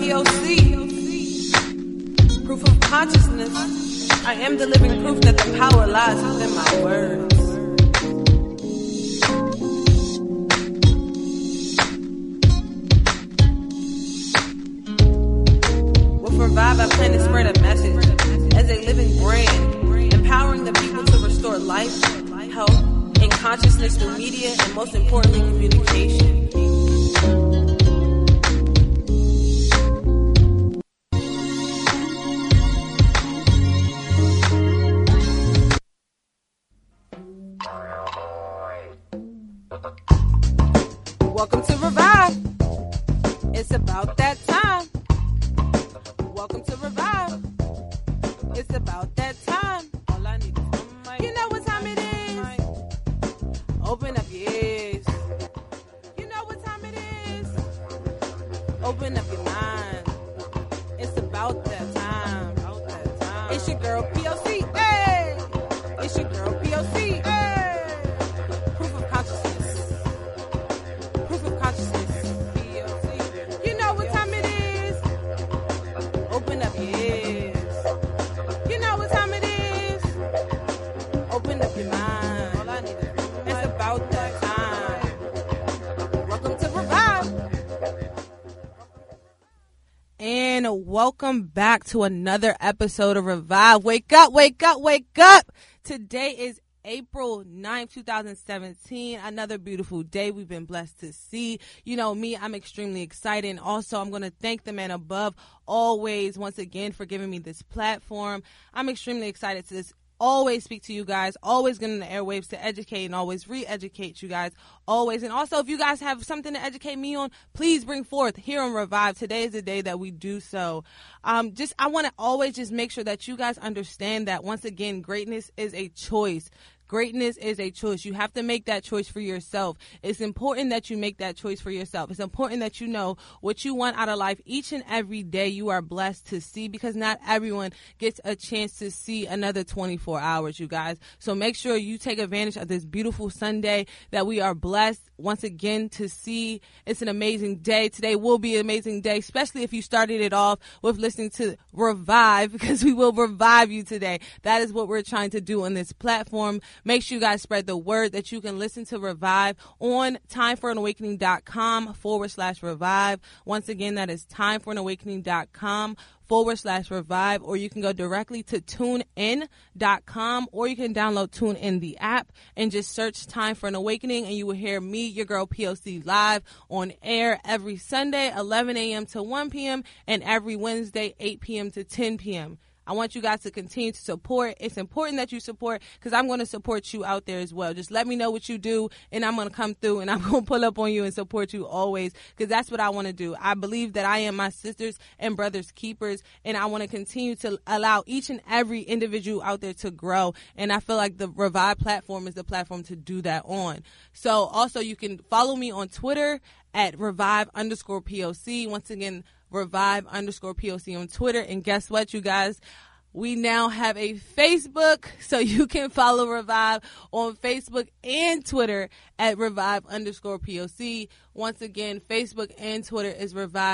POC, proof of consciousness. I am the living proof that the power lies within my words. With Revive, I plan to spread a message as a living brand, empowering the people to restore life, health, and consciousness through media and, most importantly, communication. Welcome to Revive. It's about that time. Welcome to Revive. It's about that time. All I need is one mic. You know what time it is. Open up your ears. You know what time it is. Open up your mind. It's about that time. It's your girl POC. Hey! It's your girl POC. Hey! Proof of consciousness. Proof of consciousness. POC. You know what time it is. Open up your ears. You know what time it is. Open up your mind. All I need is it's about that time. Welcome to Revive. And welcome back to another episode of Revive. Wake up, wake up, wake up. Today is April 9th, 2017. Another beautiful day we've been blessed to see. You know me, I'm extremely excited. And also, I'm going to thank the man above always, once again, for giving me this platform. I'm extremely excited to always speak to you guys, always get in the airwaves to educate and always re-educate you guys, always. And also, if you guys have something to educate me on, please bring forth here on Revive. Today is the day that we do so. I want to always just make sure that you guys understand that, once again, greatness is a choice. Greatness is a choice. You have to make that choice for yourself. It's important that you make that choice for yourself. It's important that you know what you want out of life each and every day. You are blessed to see, because not everyone gets a chance to see another 24 hours, you guys. So make sure you take advantage of this beautiful Sunday that we are blessed once again to see. It's an amazing day. Today will be an amazing day, especially if you started it off with listening to Revive, because we will revive you today. That is what we're trying to do on this platform. Make sure you guys spread the word that you can listen to Revive on timeforanawakening.com/revive. Once again, that is timeforanawakening.com/revive, or you can go directly to tunein.com, or you can download TuneIn, the app, and just search Time for an Awakening, and you will hear me, your girl POC, live on air every Sunday, 11 a.m. to 1 p.m., and every Wednesday, 8 p.m. to 10 p.m. I want you guys to continue to support. It's important that you support, because I'm going to support you out there as well. Just let me know what you do, and I'm going to come through, and I'm going to pull up on you and support you always, because that's what I want to do. I believe that I am my sisters and brothers' keepers, and I want to continue to allow each and every individual out there to grow, and I feel like the Revive platform is the platform to do that on. So also, you can follow me on Twitter at Revive_POC. Once again, Revive_POC on Twitter. And guess what, you guys? We now have a Facebook, so you can follow Revive on Facebook and Twitter at Revive_POC. Once again, Facebook and Twitter is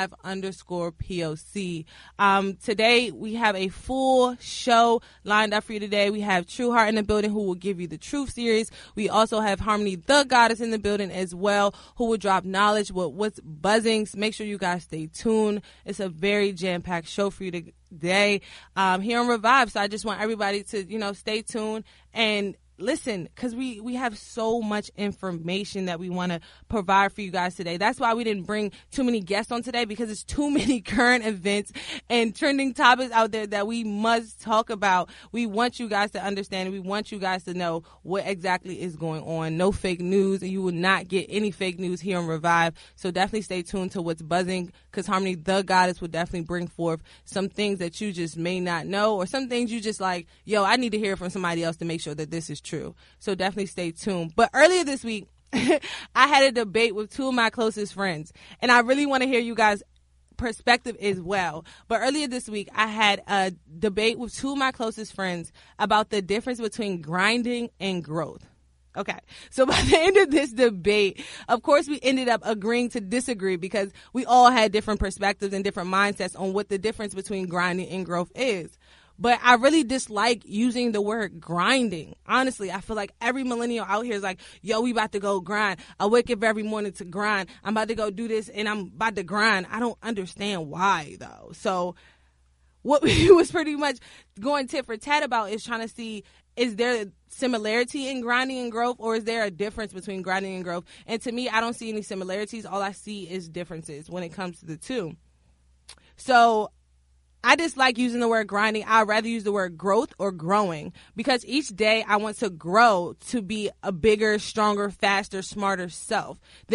Revive_POC. Today, we have a full show lined up for you today. We have True Heart in the building, who will give you the Truth series. We also have Harmony the Goddess in the building as well, who will drop knowledge with what's buzzing. So make sure you guys stay tuned. It's a very jam-packed show for you today here on Revive. So I just want everybody to, stay tuned and listen, because we have so much information that we want to provide for you guys today. That's why we didn't bring too many guests on today, because it's too many current events and trending topics out there that we must talk about. We want you guys to understand. We want you guys to know what exactly is going on. No fake news, and you will not get any fake news here on Revive. So definitely stay tuned to what's buzzing, because Harmony the Goddess will definitely bring forth some things that you just may not know, or some things you just like, I need to hear from somebody else to make sure that this is true. So definitely stay tuned. But earlier this week, I had a debate with two of my closest friends, and I really want to hear you guys' perspective as well. But earlier this week, I had a debate with two of my closest friends about the difference between grinding and growth. Okay. So by the end of this debate, of course, we ended up agreeing to disagree because we all had different perspectives and different mindsets on what the difference between grinding and growth is. But I really dislike using the word grinding. Honestly, I feel like every millennial out here is like, yo, we about to go grind. I wake up every morning to grind. I'm about to go do this and I'm about to grind. I don't understand why, though. So what we was pretty much going tit for tat about is trying to see, is there similarity in grinding and growth, or is there a difference between grinding and growth? And to me, I don't see any similarities. All I see is differences when it comes to the two. So I dislike using the word grinding. I'd rather use the word growth or growing, because each day I want to grow to be a bigger, stronger, faster, smarter self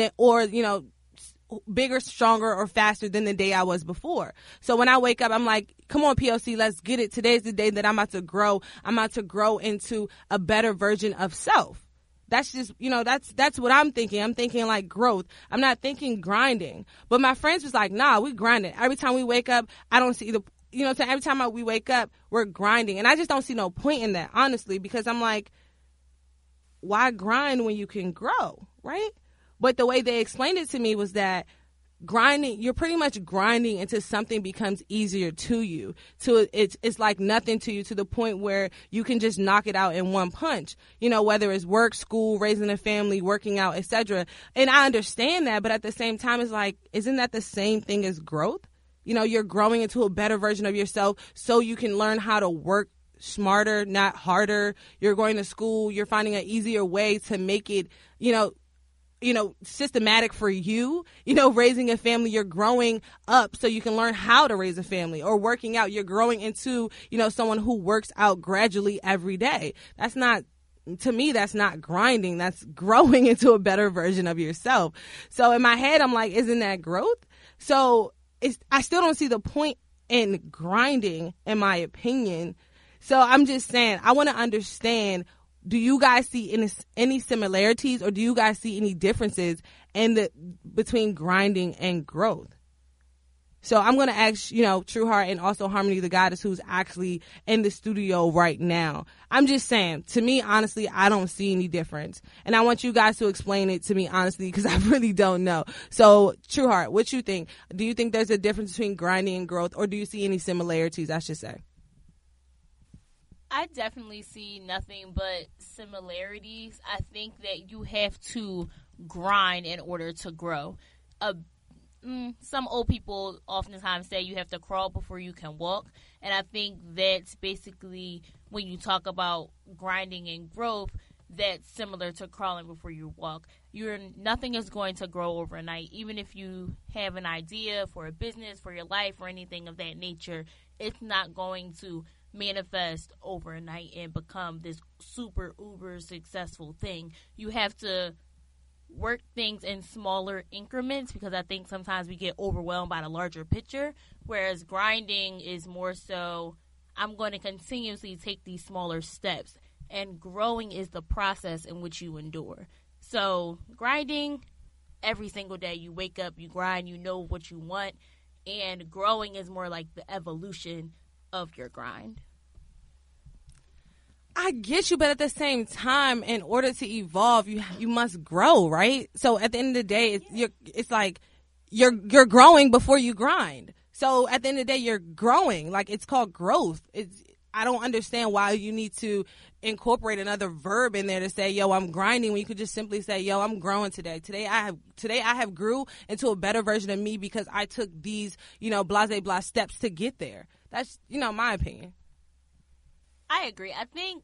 bigger, stronger, or faster than the day I was before. So when I wake up, I'm like, come on, POC, let's get it. Today's the day that I'm about to grow. I'm about to grow into a better version of self. That's just, that's what I'm thinking. I'm thinking like growth. I'm not thinking grinding. But my friends was like, nah, we grinding. Every time we wake up, I don't see every time we wake up, we're grinding. And I just don't see no point in that, honestly, because I'm like, why grind when you can grow, right? But the way they explained it to me was that grinding, you're pretty much grinding until something becomes easier to you. It's like nothing to you, to the point where you can just knock it out in one punch. Whether it's work, school, raising a family, working out, etc. And I understand that, but at the same time, it's like, isn't that the same thing as growth? You're growing into a better version of yourself so you can learn how to work smarter, not harder. You're going to school, you're finding an easier way to make it, systematic for you. Raising a family, you're growing up so you can learn how to raise a family. Or working out, you're growing into, someone who works out gradually every day. To me, that's not grinding. That's growing into a better version of yourself. So in my head, I'm like, isn't that growth? So I still don't see the point in grinding, in my opinion. So I'm just saying, I want to understand, do you guys see any similarities, or do you guys see any differences between grinding and growth? So I'm going to ask, True Heart and also Harmony the Goddess, who's actually in the studio right now. I'm just saying, to me, honestly, I don't see any difference. And I want you guys to explain it to me, honestly, because I really don't know. So, True Heart, what you think? Do you think there's a difference between grinding and growth, or do you see any similarities, I should say? I definitely see nothing but similarities. I think that you have to grind in order to grow. Some old people oftentimes say you have to crawl before you can walk. And I think that's basically, when you talk about grinding and growth, that's similar to crawling before you walk. Nothing is going to grow overnight. Even if you have an idea for a business, for your life, or anything of that nature, it's not going to manifest overnight and become this super uber successful thing. You have to work things in smaller increments, because I think sometimes we get overwhelmed by the larger picture, whereas grinding is more so, I'm going to continuously take these smaller steps, and growing is the process in which you endure. So grinding, every single day you wake up, you grind, you know what you want, and growing is more like the evolution of your grind. I get you, but at the same time, in order to evolve, you must grow, right? So at the end of the day, it's like you're growing before you grind. So at the end of the day, you're growing. Like, it's called growth. I don't understand why you need to incorporate another verb in there to say, yo, I'm grinding, when you could just simply say, yo, I'm growing today. Today I have grew into a better version of me because I took these, blase blah steps to get there. That's, my opinion. I agree. I think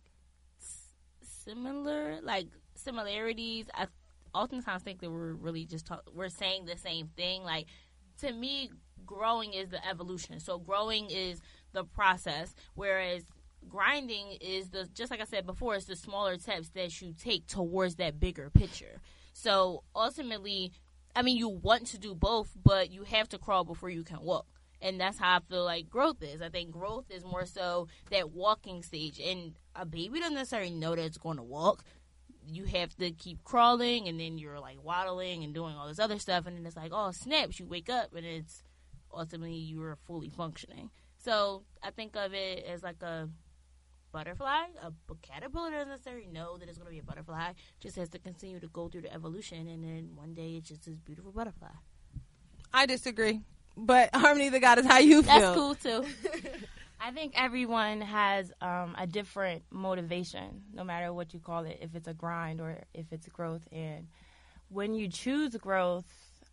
similarities, I oftentimes think that we're really we're saying the same thing. Like, to me, growing is the evolution. So growing is the process, whereas grinding is just like I said before, it's the smaller steps that you take towards that bigger picture. So ultimately, you want to do both, but you have to crawl before you can walk. And that's how I feel like growth is. I think growth is more so that walking stage. And a baby doesn't necessarily know that it's going to walk. You have to keep crawling, and then you're like waddling and doing all this other stuff. And then it's like, oh, snaps, you wake up, and it's ultimately you're fully functioning. So I think of it as like butterfly. A caterpillar doesn't necessarily know that it's going to be a butterfly. Just has to continue to go through the evolution, and then one day it's just this beautiful butterfly. I disagree. But Harmony the Goddess, how you feel? That's cool, too. I think everyone has a different motivation, no matter what you call it, if it's a grind or if it's growth. And when you choose growth,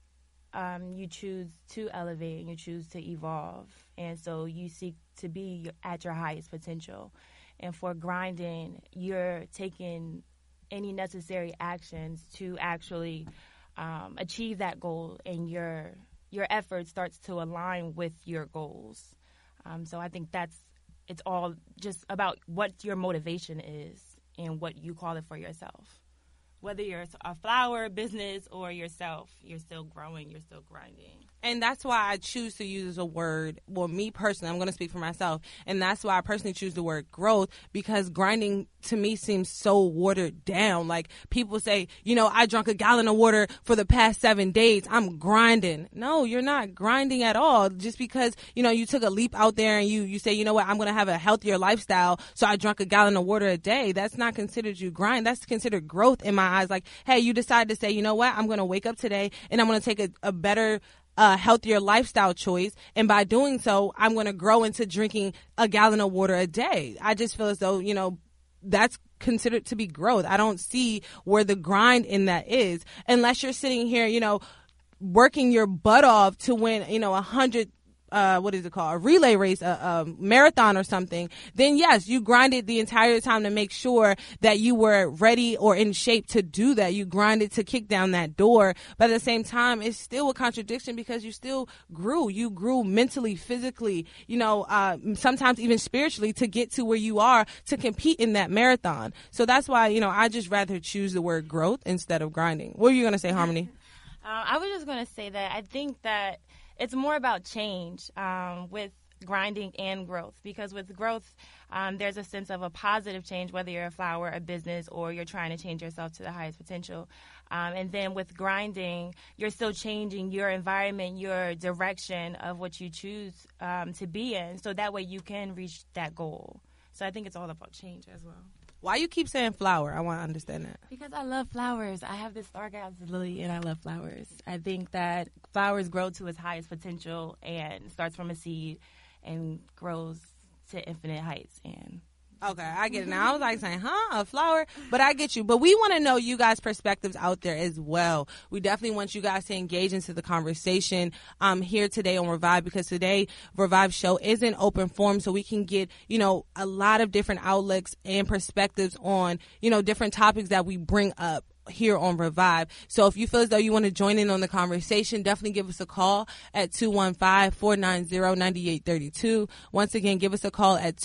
you choose to elevate and you choose to evolve. And so you seek to be at your highest potential. And for grinding, you're taking any necessary actions to actually achieve that goal, and your effort starts to align with your goals. So I think it's all just about what your motivation is and what you call it for yourself. Whether you're a flower business or yourself, you're still growing, you're still grinding. And that's why I choose to use a word, well, me personally, I'm going to speak for myself, and that's why I personally choose the word growth, because grinding to me seems so watered down. Like, people say, I drank a gallon of water for the past 7 days, I'm grinding. No, you're not grinding at all. Just because, you took a leap out there and you say, I'm going to have a healthier lifestyle, so I drank a gallon of water a day. That's not considered you grind. That's considered growth in my eyes. Like, hey, you decided to say, I'm going to wake up today and I'm going to take a better healthier lifestyle choice, and by doing so, I'm going to grow into drinking a gallon of water a day. I just feel as though, that's considered to be growth. I don't see where the grind in that is, unless you're sitting here, working your butt off to win, 100 what is it called? A relay race, a marathon or something, then yes, you grinded the entire time to make sure that you were ready or in shape to do that. You grinded to kick down that door. But at the same time, it's still a contradiction because you still grew. You grew mentally, physically, sometimes even spiritually to get to where you are to compete in that marathon. So that's why, I just rather choose the word growth instead of grinding. What were you going to say, Harmony? I was just going to say that I think that it's more about change with grinding and growth, because with growth, there's a sense of a positive change, whether you're a flower, a business, or you're trying to change yourself to the highest potential. And then with grinding, you're still changing your environment, your direction of what you choose to be in, so that way you can reach that goal. So I think it's all about change as well. Why you keep saying flower? I want to understand that. Because I love flowers. I have this stargazer lily, and I love flowers. I think that flowers grow to its highest potential and starts from a seed and grows to infinite heights. And okay, I get it now. I was like saying, a flower? But I get you. But we want to know you guys' perspectives out there as well. We definitely want you guys to engage into the conversation here today on Revive, because today Revive show is an open forum, so we can get, a lot of different outlets and perspectives on, different topics that we bring up here on Revive. So if you feel as though you want to join in on the conversation, definitely give us a call at 215-490-9832. Once again, give us a call at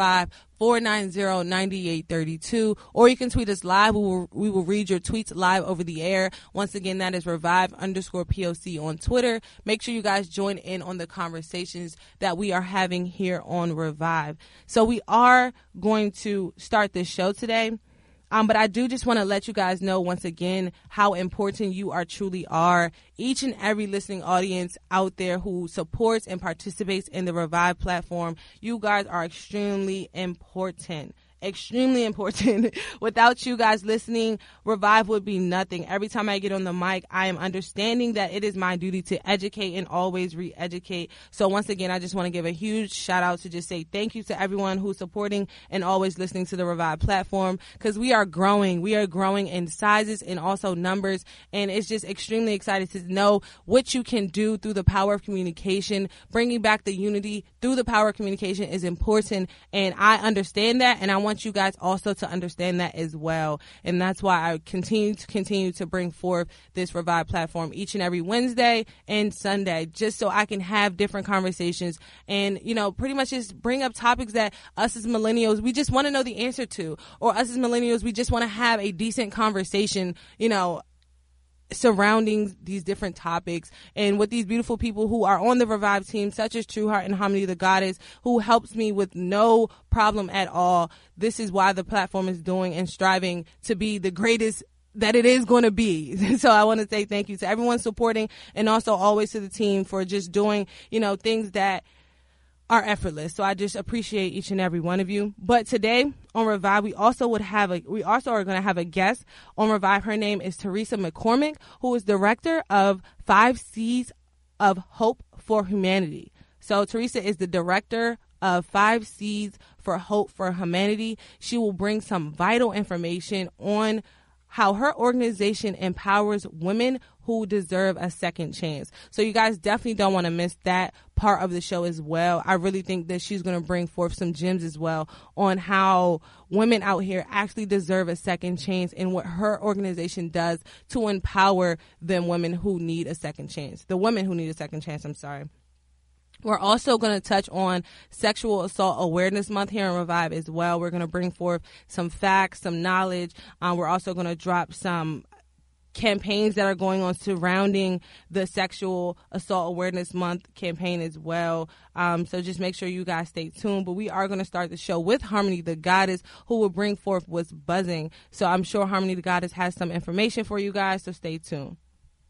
215-490-9832, or you can tweet us live. We will read your tweets live over the air. Once again, that is Revive_POC on Twitter. Make sure you guys join in on the conversations that we are having here on Revive. So we are going to start this show today. But I do just want to let you guys know once again how important you truly are. Each and every listening audience out there who supports and participates in the Revive platform, you guys are extremely important. Extremely important. Without you guys listening, Revive would be nothing. Every time I get on the mic, I am understanding that it is my duty to educate and always re-educate. So once again, I just want to give a huge shout out to just say thank you to everyone who's supporting and always listening to the Revive platform, because we are growing. We are growing in sizes and also numbers, and it's just extremely excited to know what you can do through the power of communication. Bringing back the unity through the power of communication is important, and I understand that, and I want you guys also to understand that as well. And that's why I continue to bring forth this Revive platform each and every Wednesday and Sunday, just so I can have different conversations and, pretty much just bring up topics that us as millennials, we just want to know the answer to, or us as millennials, we just want to have a decent conversation, surrounding these different topics, and with these beautiful people who are on the Revive team, such as True Heart and Harmony the Goddess, who helps me with no problem at all. This is why the platform is doing and striving to be the greatest that it is going to be. So I want to say thank you to everyone supporting, and also always to the team for just doing, things that are effortless. So I just appreciate each and every one of you. But today on Revive, we also are going to have a guest on Revive. Her name is Teresa McCormick, who is director of 5 Seeds of Hope for Humanity. So Teresa is the director of 5 Seeds for Hope for Humanity. She will bring some vital information on how her organization empowers women who deserve a second chance. So you guys definitely don't want to miss that part of the show as well. I really think that she's going to bring forth some gems as well on how women out here actually deserve a second chance and what her organization does to empower them women who need a second chance. The women who need a second chance, I'm sorry. We're also going to touch on Sexual Assault Awareness Month here in Revive as well. We're going to bring forth some facts, some knowledge. We're also going to drop some campaigns that are going on surrounding the Sexual Assault Awareness Month campaign as well. So just make sure you guys stay tuned. But we are going to start the show with Harmony the Goddess, who will bring forth what's buzzing. So I'm sure Harmony the Goddess has some information for you guys, so stay tuned.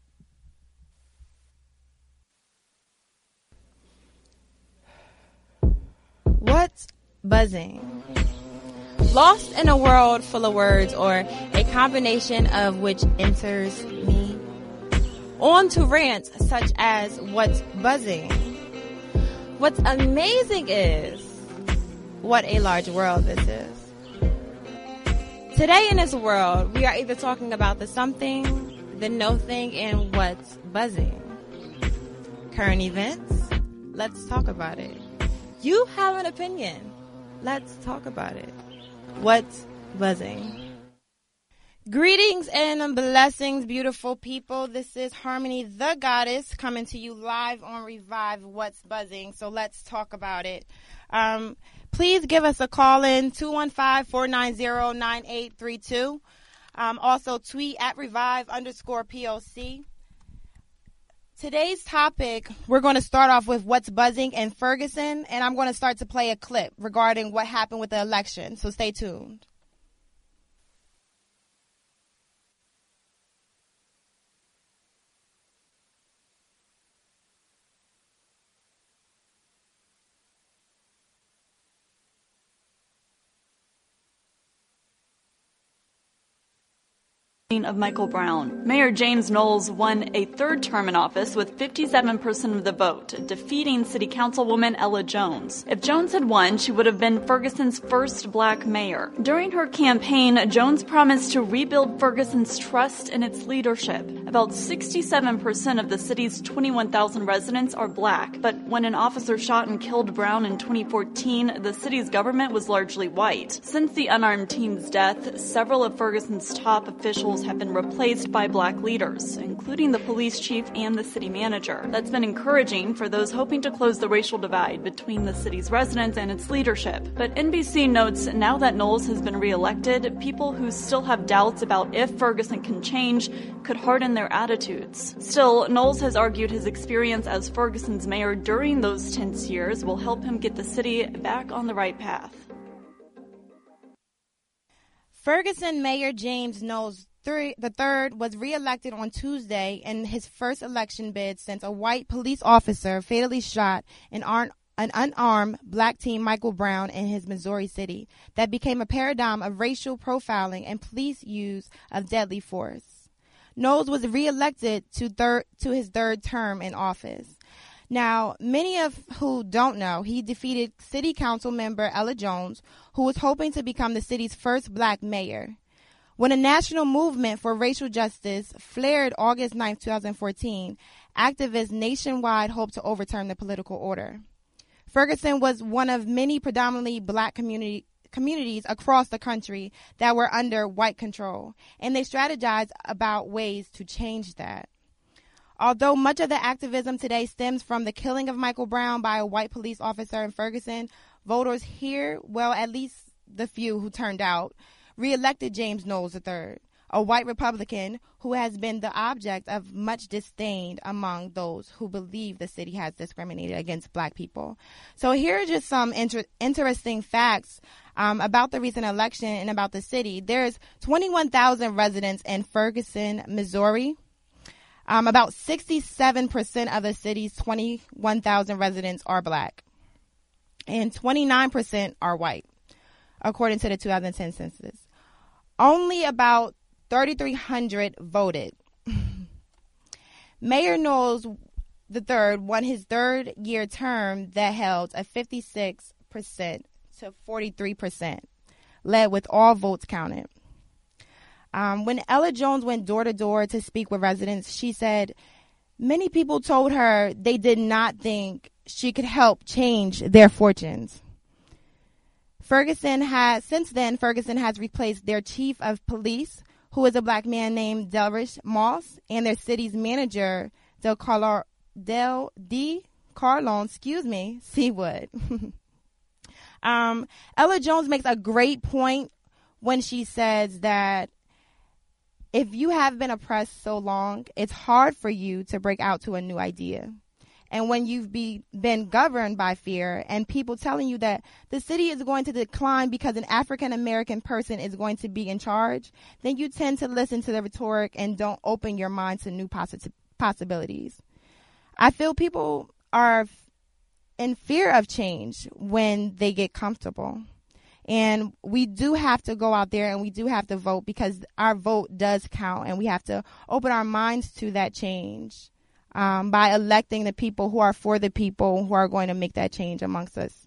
What's buzzing? Lost in a world full of words, or a combination of which enters me. On to rants such as what's buzzing. What's amazing is what a large world this is. Today in this world, we are either talking about the something, the no thing, and what's buzzing. Current events? Let's talk about it. You have an opinion. Let's talk about it. What's buzzing? Greetings and blessings, beautiful people. This is Harmony the Goddess coming to you live on Revive What's Buzzing. So let's talk about it. Please give us a call in 215-490-9832. Also tweet at Revive_POC. Today's topic, we're going to start off with what's buzzing in Ferguson, and I'm going to start to play a clip regarding what happened with the election, so stay tuned. Of Michael Brown. Mayor James Knowles won a third term in office with 57% of the vote, defeating City Councilwoman Ella Jones. If Jones had won, she would have been Ferguson's first black mayor. During her campaign, Jones promised to rebuild Ferguson's trust in its leadership. About 67% of the city's 21,000 residents are black, but when an officer shot and killed Brown in 2014, the city's government was largely white. Since the unarmed teen's death, several of Ferguson's top officials have been replaced by black leaders, including the police chief and the city manager. That's been encouraging for those hoping to close the racial divide between the city's residents and its leadership. But NBC notes now that Knowles has been reelected, people who still have doubts about if Ferguson can change could harden their attitudes. Still, Knowles has argued his experience as Ferguson's mayor during those tense years will help him get the city back on the right path. Ferguson Mayor James Knowles III was reelected on Tuesday in his first election bid since a white police officer fatally shot an unarmed black teen, Michael Brown, in his Missouri city. That became a paradigm of racial profiling and police use of deadly force. Knowles was reelected to his third term in office. Now, many of who don't know, he defeated City Council member Ella Jones, who was hoping to become the city's first black mayor. When a national movement for racial justice flared August 9, 2014, activists nationwide hoped to overturn the political order. Ferguson was one of many predominantly black communities across the country that were under white control, and they strategized about ways to change that. Although much of the activism today stems from the killing of Michael Brown by a white police officer in Ferguson, voters here, well, at least the few who turned out, reelected James Knowles III, a white Republican who has been the object of much disdain among those who believe the city has discriminated against black people. So here are just some interesting facts about the recent election and about the city. There's 21,000 residents in Ferguson, Missouri. About 67% of the city's 21,000 residents are black. and 29% are white, according to the 2010 census. Only about 3,300 voted. Mayor Knowles III won his third-year term that held a 56% to 43%, led with all votes counted. When Ella Jones went door-to-door to speak with residents, she said many people told her they did not think she could help change their fortunes. Since then, Ferguson has replaced their chief of police, who is a black man named Delrish Moss, and their city's manager, Carlon Seawood. Ella Jones makes a great point when she says that if you have been oppressed so long, it's hard for you to break out to a new idea. And when you've been governed by fear and people telling you that the city is going to decline because an African-American person is going to be in charge, then you tend to listen to the rhetoric and don't open your mind to new possibilities. I feel people are in fear of change when they get comfortable. And we do have to go out there and we do have to vote because our vote does count, and we have to open our minds to that change by electing the people who are for the people, who are going to make that change amongst us.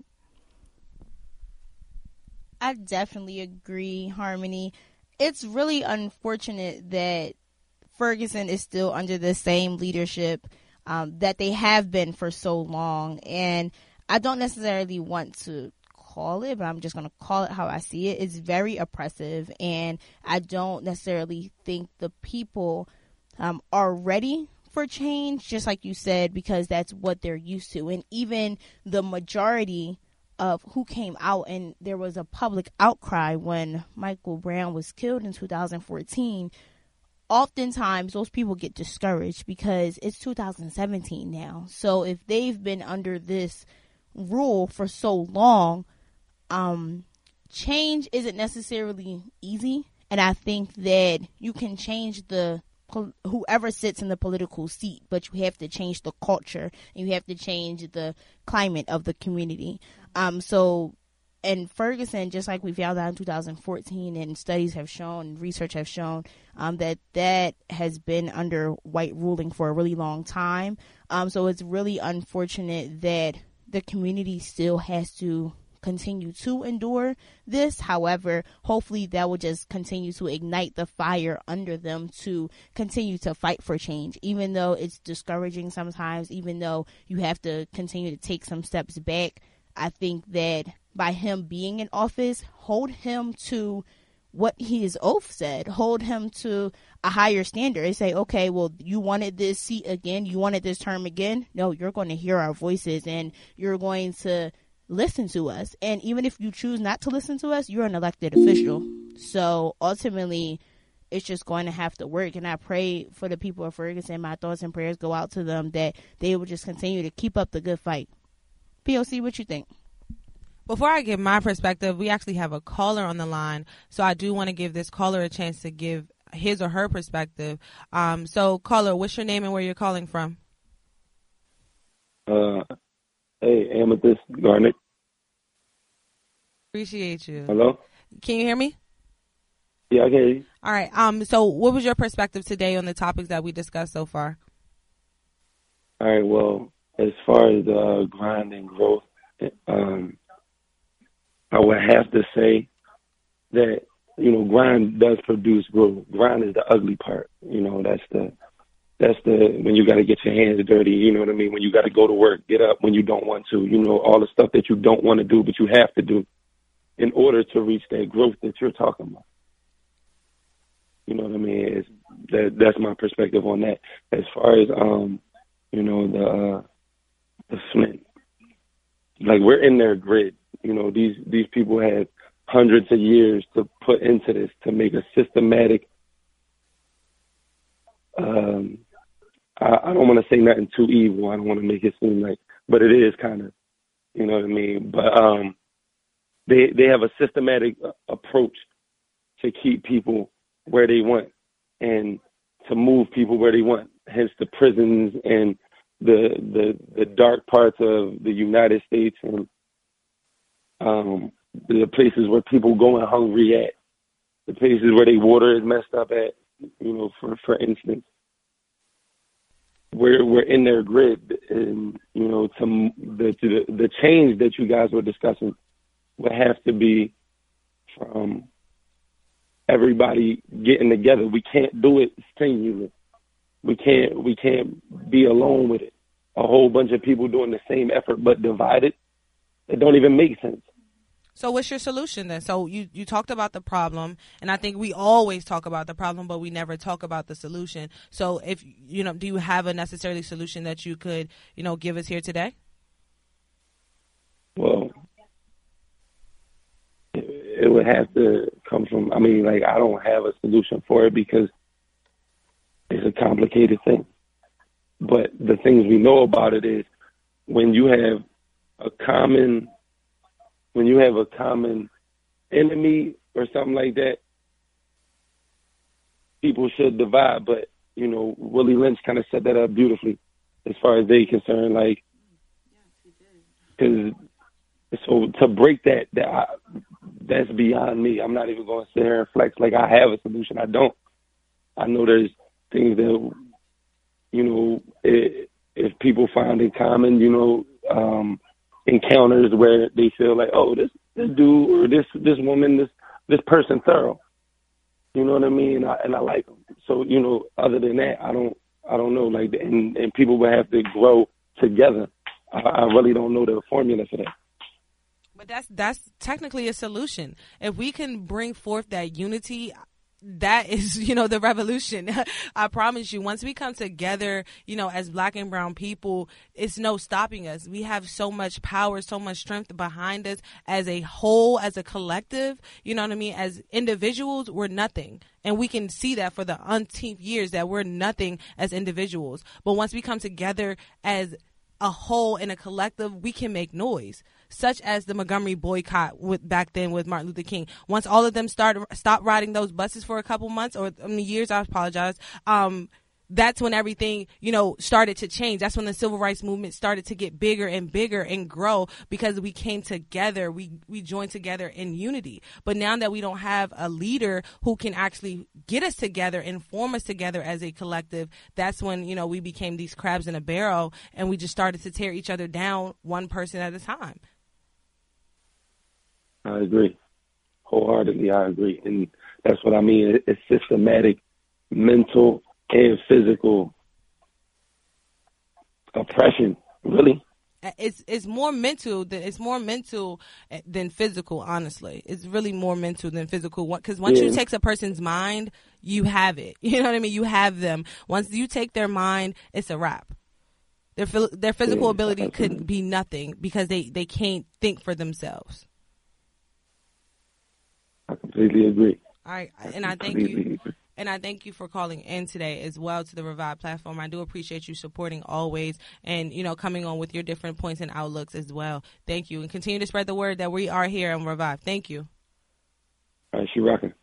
I definitely agree, Harmony. It's really unfortunate that Ferguson is still under the same leadership that they have been for so long. And I don't necessarily want to call it, but I'm just going to call it how I see it. It's very oppressive, and I don't necessarily think the people are ready for change, just like you said, because that's what they're used to. And even the majority of who came out, and there was a public outcry when Michael Brown was killed in 2014, oftentimes those people get discouraged because it's 2017 now. So if they've been under this rule for so long, change isn't necessarily easy. And I think that you can change whoever sits in the political seat, but you have to change the culture and you have to change the climate of the community. So in Ferguson, just like we found out in 2014, and studies have shown, research have shown, that has been under white ruling for a really long time. So it's really unfortunate that the community still has to continue to endure this. However, hopefully that will just continue to ignite the fire under them to continue to fight for change, even though it's discouraging sometimes, even though you have to continue to take some steps back. I think that by him being in office, hold him to what his oath said, hold him to a higher standard and say, okay, well, you wanted this seat again, you wanted this term again. No, you're going to hear our voices and you're going to listen to us. And even if you choose not to listen to us, you're an elected official. So ultimately, it's just going to have to work. And I pray for the people of Ferguson. My thoughts and prayers go out to them that they will just continue to keep up the good fight. POC, what you think? Before I give my perspective, we actually have a caller on the line. So I do want to give this caller a chance to give his or her perspective. So caller, what's your name and where you're calling from? Hey, Amethyst Garnet. Appreciate you. Hello? Can you hear me? Yeah, I can hear you. All right. So what was your perspective today on the topics that we discussed so far? All right, well, as far as grind and growth, I would have to say that, grind does produce growth. Grind is the ugly part. That's the when you got to get your hands dirty, you know what I mean? When you got to go to work, get up when you don't want to, all the stuff that you don't want to do, but you have to do in order to reach that growth that you're talking about. You know what I mean? That's my perspective on that. As far as, the Flint, like we're in their grid. These people had hundreds of years to put into this to make a systematic, I don't want to say nothing too evil. I don't want to make it seem like, but it is kind of, you know what I mean? But they have a systematic approach to keep people where they want and to move people where they want. Hence the prisons and the dark parts of the United States and the places where people going hungry at, the places where their water is messed up at, for instance. We're in their grid, and the change that you guys were discussing would have to be from everybody getting together. We can't do it singular. We can't be alone with it. A whole bunch of people doing the same effort but divided. It don't even make sense. So what's your solution then? So you talked about the problem, and I think we always talk about the problem, but we never talk about the solution. So if do you have a necessary solution that you could, give us here today? Well, it would have to come from, I don't have a solution for it because it's a complicated thing. But the things we know about it is when you have a common enemy or something like that, people should divide. But, Willie Lynch kind of set that up beautifully as far as they concerned. Like, because so to break that's beyond me. I'm not even going to sit here and flex like I have a solution. I don't. I know there's things that, if people find in common, encounters where they feel like, oh, this dude or this woman, this person thorough. You know what I mean? And I like them. So, other than that, I don't know. Like, and people will have to grow together. I really don't know the formula for that. But that's technically a solution. If we can bring forth that unity, that is, the revolution. I promise you, once we come together, as Black and brown people, it's no stopping us. We have so much power, so much strength behind us as a whole, as a collective, you know what I mean? As individuals, we're nothing. And we can see that for the umpteenth years that we're nothing as individuals. But once we come together as a whole and a collective, we can make noise, such as the Montgomery boycott back then with Martin Luther King. Once all of them stopped riding those buses for a couple months or years, I apologize. That's when everything, started to change. That's when the civil rights movement started to get bigger and grow because we came together. We joined together in unity. But now that we don't have a leader who can actually get us together and form us together as a collective, that's when, we became these crabs in a barrel and we just started to tear each other down one person at a time. I agree. Wholeheartedly, I agree. And that's what I mean. It's systematic, mental, and physical oppression, really. It's more mental than physical, honestly. It's really more mental than physical. Because once you take a person's mind, you have it. You know what I mean? You have them. Once you take their mind, it's a wrap. Their physical ability could be nothing because they can't think for themselves. I completely agree. All right, and I thank you. And I thank you for calling in today as well to the Revive platform. I do appreciate you supporting always and, coming on with your different points and outlooks as well. Thank you. And continue to spread the word that we are here on Revive. Thank you. All right, she rocking.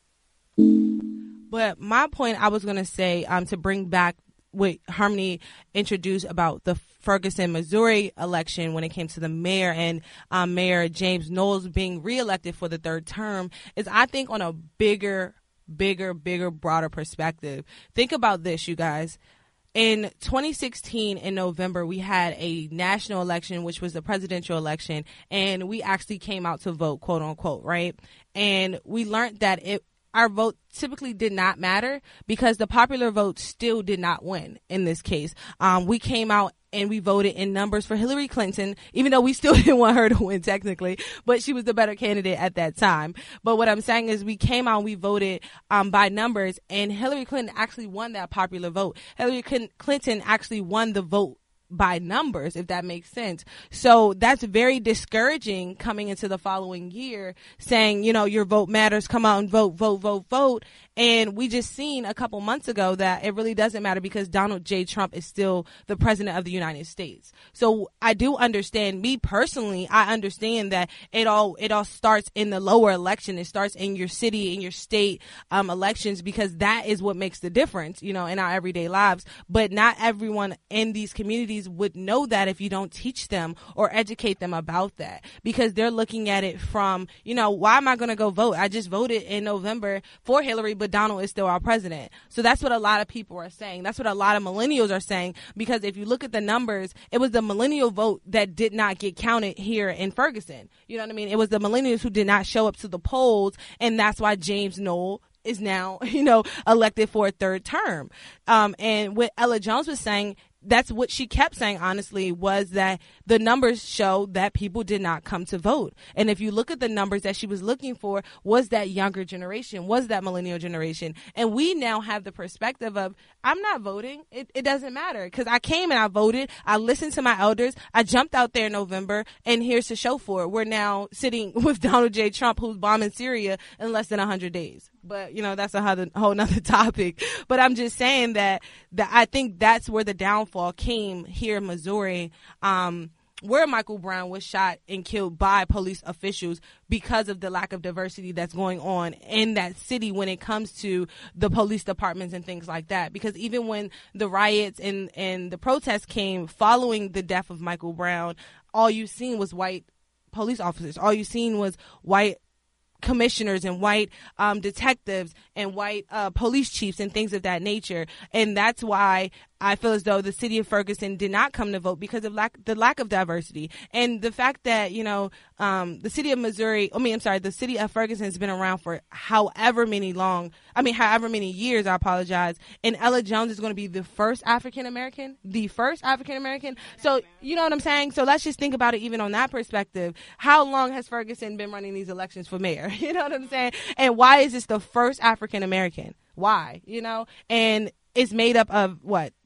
But my point I was going to say to bring back what Harmony introduced about the Ferguson, Missouri election when it came to the mayor and Mayor James Knowles being reelected for the third term is I think on a bigger, broader perspective. Think about this, you guys. In 2016, in November, we had a national election, which was the presidential election, and we actually came out to vote, quote unquote, right? And we learned that our vote typically did not matter because the popular vote still did not win in this case. We came out and we voted in numbers for Hillary Clinton, even though we still didn't want her to win technically, but she was the better candidate at that time. But what I'm saying is we came out and we voted by numbers, and Hillary Clinton actually won that popular vote. Hillary Clinton actually won the vote by numbers, if that makes sense. So that's very discouraging coming into the following year saying, your vote matters, come out and vote. And we just seen a couple months ago that it really doesn't matter because Donald J. Trump is still the president of the United States. So I do understand, me personally, I understand that it all starts in the lower election. It starts in your city, in your state elections, because that is what makes the difference, in our everyday lives. But not everyone in these communities kids would know that if you don't teach them or educate them about that, because they're looking at it from, why am I going to go vote? I just voted in November for Hillary, but Donald is still our president. So that's what a lot of people are saying. That's what a lot of millennials are saying, because if you look at the numbers, it was the millennial vote that did not get counted here in Ferguson. You know what I mean? It was the millennials who did not show up to the polls, and that's why James Knoll is now, elected for a third term. And what Ella Jones was saying, that's what she kept saying, honestly, was that the numbers show that people did not come to vote. And if you look at the numbers that she was looking for, was that younger generation, was that millennial generation. And we now have the perspective of, I'm not voting. It doesn't matter, because I came and I voted. I listened to my elders. I jumped out there in November, and here's to show for it. We're now sitting with Donald J. Trump, who's bombing Syria in less than 100 days. But, that's a whole nother topic. But I'm just saying that I think that's where the downfall came here in Missouri, where Michael Brown was shot and killed by police officials because of the lack of diversity that's going on in that city when it comes to the police departments and things like that. Because even when the riots and the protests came following the death of Michael Brown, all you seen was white police officers. All you seen was white commissioners and white detectives and white police chiefs and things of that nature. And that's why I feel as though the city of Ferguson did not come to vote, because of the lack of diversity. And the fact that, the city of Ferguson has been around for however many years, I apologize. And Ella Jones is going to be the first African American. So, you know what I'm saying? So let's just think about it even on that perspective. How long has Ferguson been running these elections for mayor? You know what I'm saying? And why is this the first African American? Why? And it's made up of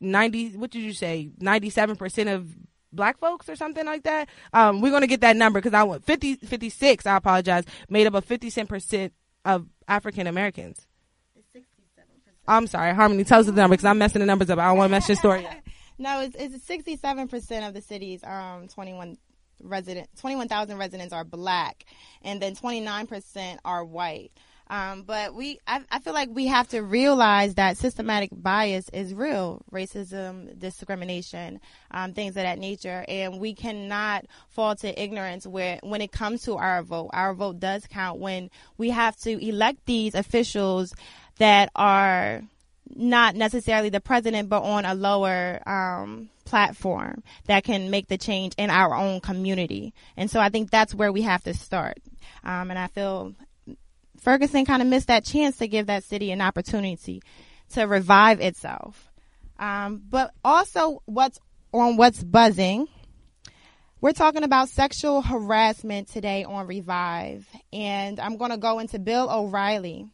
97% of black folks or something like that. We're going to get that number, because I want 56, I apologize, made up of 57% of African Americans. It's 67%. I'm sorry, Harmony, tell us the number, because I'm messing the numbers up. I don't want to mess your story up. No, it's 67% of the city's 21,000 residents are black, and then 29% are white. But I feel like we have to realize that systematic bias is real, racism, discrimination, things of that nature, and we cannot fall to ignorance when it comes to our vote. Our vote does count when we have to elect these officials that are not necessarily the president, but on a lower platform that can make the change in our own community. And so I think that's where we have to start. And I feel Ferguson kind of missed that chance to give that city an opportunity to revive itself. But also what's buzzing, we're talking about sexual harassment today on Revive. And I'm going to go into Bill O'Reilly.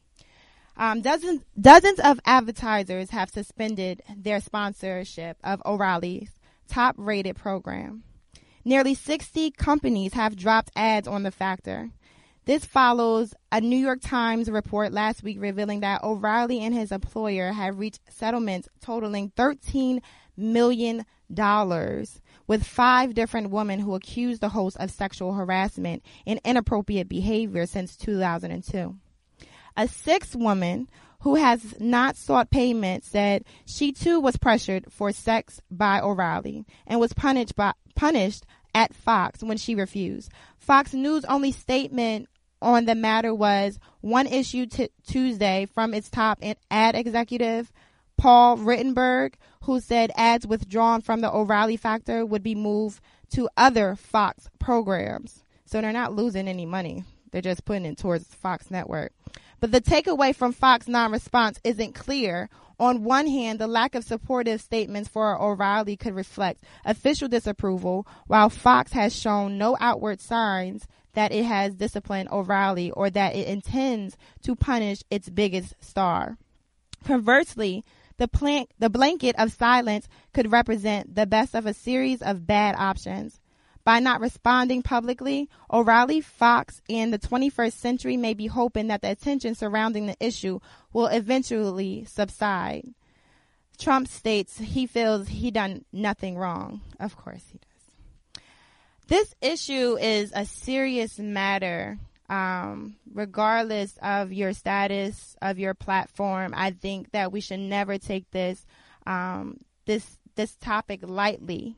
Dozens of advertisers have suspended their sponsorship of O'Reilly's top-rated program. Nearly 60 companies have dropped ads on the factor. This follows a New York Times report last week revealing that O'Reilly and his employer have reached settlements totaling $13 million with 5 different women who accused the host of sexual harassment and inappropriate behavior since 2002. A 6th woman who has not sought payment said she too was pressured for sex by O'Reilly and was punished at Fox when she refused. Fox News' only statement on the matter was one issue Tuesday from its top ad executive, Paul Rittenberg, who said ads withdrawn from the O'Reilly factor would be moved to other Fox programs. So they're not losing any money. They're just putting it towards Fox Network. But the takeaway from Fox non-response isn't clear. On one hand, the lack of supportive statements for O'Reilly could reflect official disapproval, while Fox has shown no outward signs that it has disciplined O'Reilly or that it intends to punish its biggest star. Conversely, the blanket of silence could represent the best of a series of bad options. By not responding publicly, O'Reilly, Fox, and the 21st Century may be hoping that the attention surrounding the issue will eventually subside. Trump states he feels he done nothing wrong. Of course he does. This issue is a serious matter, regardless of your status, of your platform. I think that we should never take this topic lightly.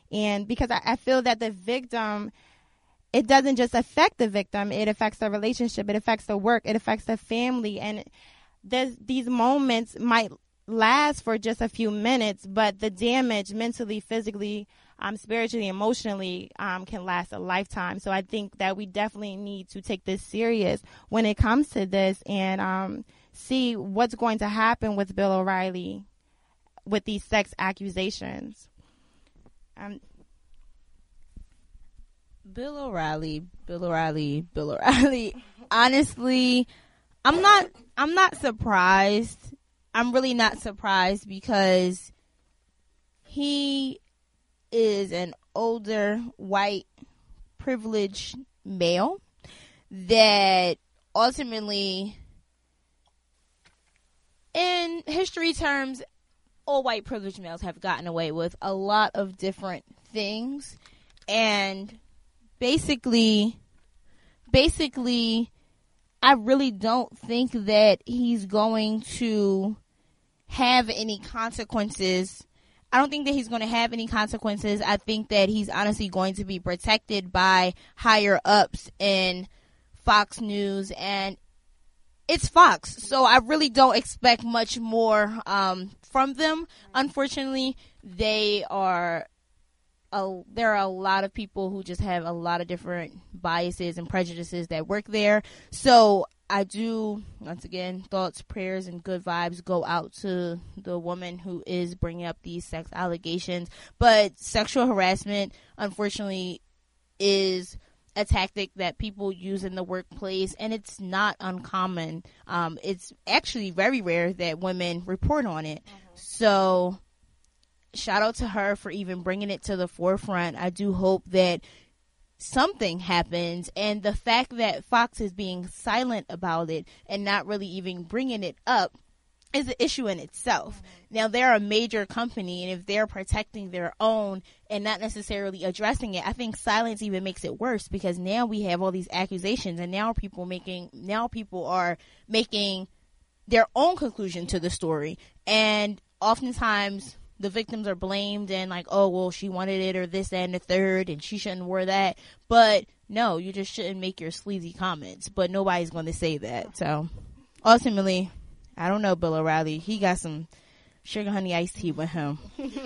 And because I feel that the victim, it doesn't just affect the victim, it affects the relationship, it affects the work, it affects the family. And these moments might last for just a few minutes, but the damage mentally, physically, spiritually, emotionally, can last a lifetime. So I think that we definitely need to take this serious when it comes to this and see what's going to happen with Bill O'Reilly with these sex accusations. Bill O'Reilly. Honestly, I'm not surprised. I'm really not surprised because he is an older, white, privileged male that ultimately, in history terms, all white privileged males have gotten away with a lot of different things. And basically, I really don't think that he's going to have any consequences. I don't think that he's going to have any consequences. I think that he's honestly going to be protected by higher ups in Fox News, and it's Fox, so I really don't expect much more from them. Unfortunately, there are a lot of people who just have a lot of different biases and prejudices that work there. So I do, once again, thoughts, prayers, and good vibes go out to the woman who is bringing up these sex allegations. But sexual harassment, unfortunately, is a tactic that people use in the workplace, and it's not uncommon. It's actually very rare that women report on it. So shout out to her for even bringing it to the forefront. I do hope that something happens, and the fact that Fox is being silent about it and not really even bringing it up is an issue in itself. Now, they're a major company, and if they're protecting their own and not necessarily addressing it, I think silence even makes it worse, because now we have all these accusations, and now people are making their own conclusion to the story. And oftentimes the victims are blamed and like, oh, well, she wanted it or this, that, and the third, and she shouldn't wear that. But no, you just shouldn't make your sleazy comments. But nobody's going to say that. So ultimately, I don't know, Bill O'Reilly. He got some sugar honey iced tea with him.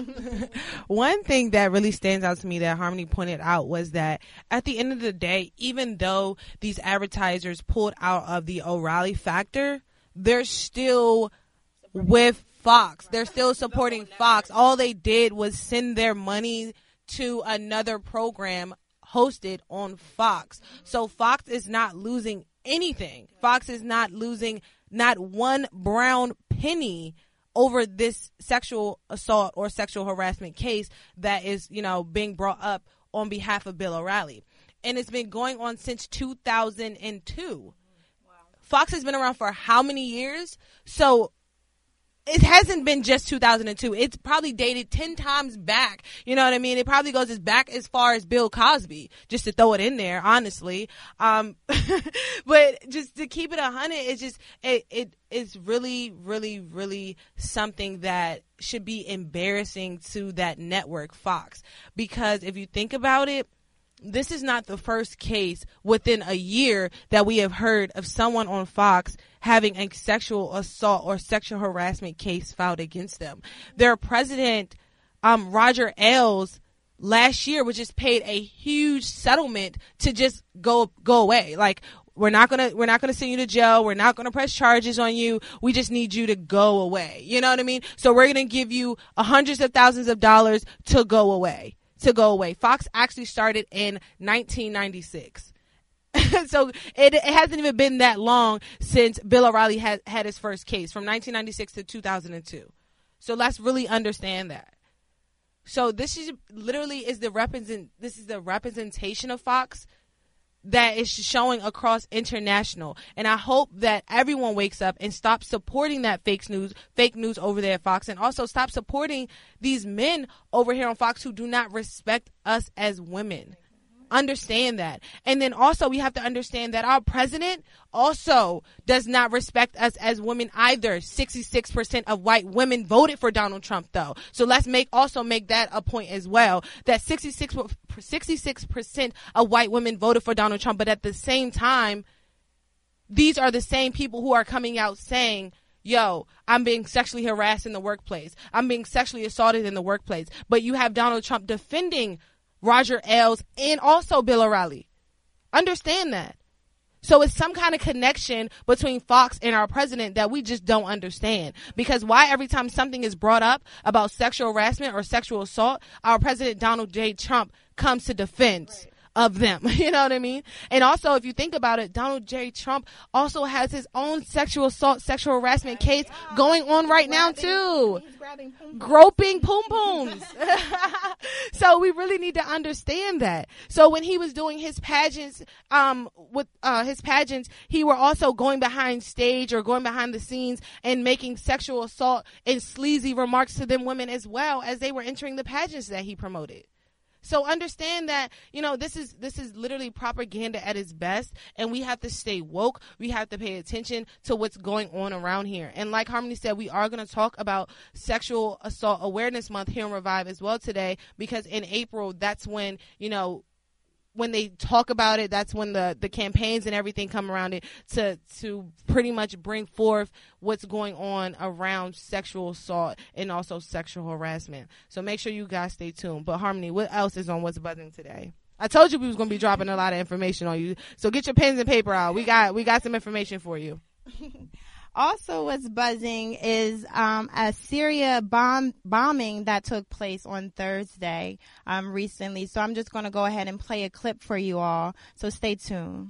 One thing that really stands out to me that Harmony pointed out was that at the end of the day, even though these advertisers pulled out of the O'Reilly factor, they're still with Fox. They're still supporting Fox. All they did was send their money to another program hosted on Fox. So Fox is not losing anything. Fox is not losing not one brown penny over this sexual assault or sexual harassment case that is, being brought up on behalf of Bill O'Reilly. And it's been going on since 2002. Wow. Fox has been around for how many years? So it hasn't been just 2002. It's probably dated 10 times back. You know what I mean? It probably goes back as far as Bill Cosby, just to throw it in there, honestly. But just to keep it 100, it's just, it's really, really, really something that should be embarrassing to that network, Fox. Because if you think about it, this is not the first case within a year that we have heard of someone on Fox having a sexual assault or sexual harassment case filed against them. Their president, Roger Ailes, last year was just paid a huge settlement to just go away. Like, we're not gonna send you to jail. We're not gonna press charges on you. We just need you to go away. You know what I mean? So we're gonna give you hundreds of thousands of dollars to go away. Fox actually started in 1996. So it hasn't even been that long since Bill O'Reilly had his first case, from 1996 to 2002. So let's really understand that. So this is literally the representation of Fox that is showing across international. And I hope that everyone wakes up and stops supporting that fake news over there at Fox, and also stop supporting these men over here on Fox who do not respect us as women. Understand that. And then also we have to understand that our president also does not respect us as women either. 66% of white women voted for Donald Trump, though. So let's make that a point as well, that 66% of white women voted for Donald Trump. But at the same time, these are the same people who are coming out saying, yo, I'm being sexually harassed in the workplace. I'm being sexually assaulted in the workplace. But you have Donald Trump defending Roger Ailes and also Bill O'Reilly. Understand that. So it's some kind of connection between Fox and our president that we just don't understand. Because why every time something is brought up about sexual harassment or sexual assault, our president Donald J. Trump comes to defense of them. You know what I mean? And also, if you think about it, Donald J. Trump also has his own sexual assault, sexual harassment case going on right now too. Groping poom pooms. So we really need to understand that. So when he was doing his pageants, he were also going behind stage or going behind the scenes and making sexual assault and sleazy remarks to them women as well as they were entering the pageants that he promoted. So understand that, this is literally propaganda at its best, and we have to stay woke. We have to pay attention to what's going on around here. And like Harmony said, we are going to talk about Sexual Assault Awareness Month here in Revive as well today, because in April, that's when, when they talk about it, that's when the campaigns and everything come around it to pretty much bring forth what's going on around sexual assault and also sexual harassment. So make sure you guys stay tuned. But Harmony, what else is on What's Buzzing today? I told you we was going to be dropping a lot of information on you. So get your pens and paper out. We got some information for you. Also, what's buzzing is a Syria bombing that took place on Thursday recently. So I'm just going to go ahead and play a clip for you all. So stay tuned.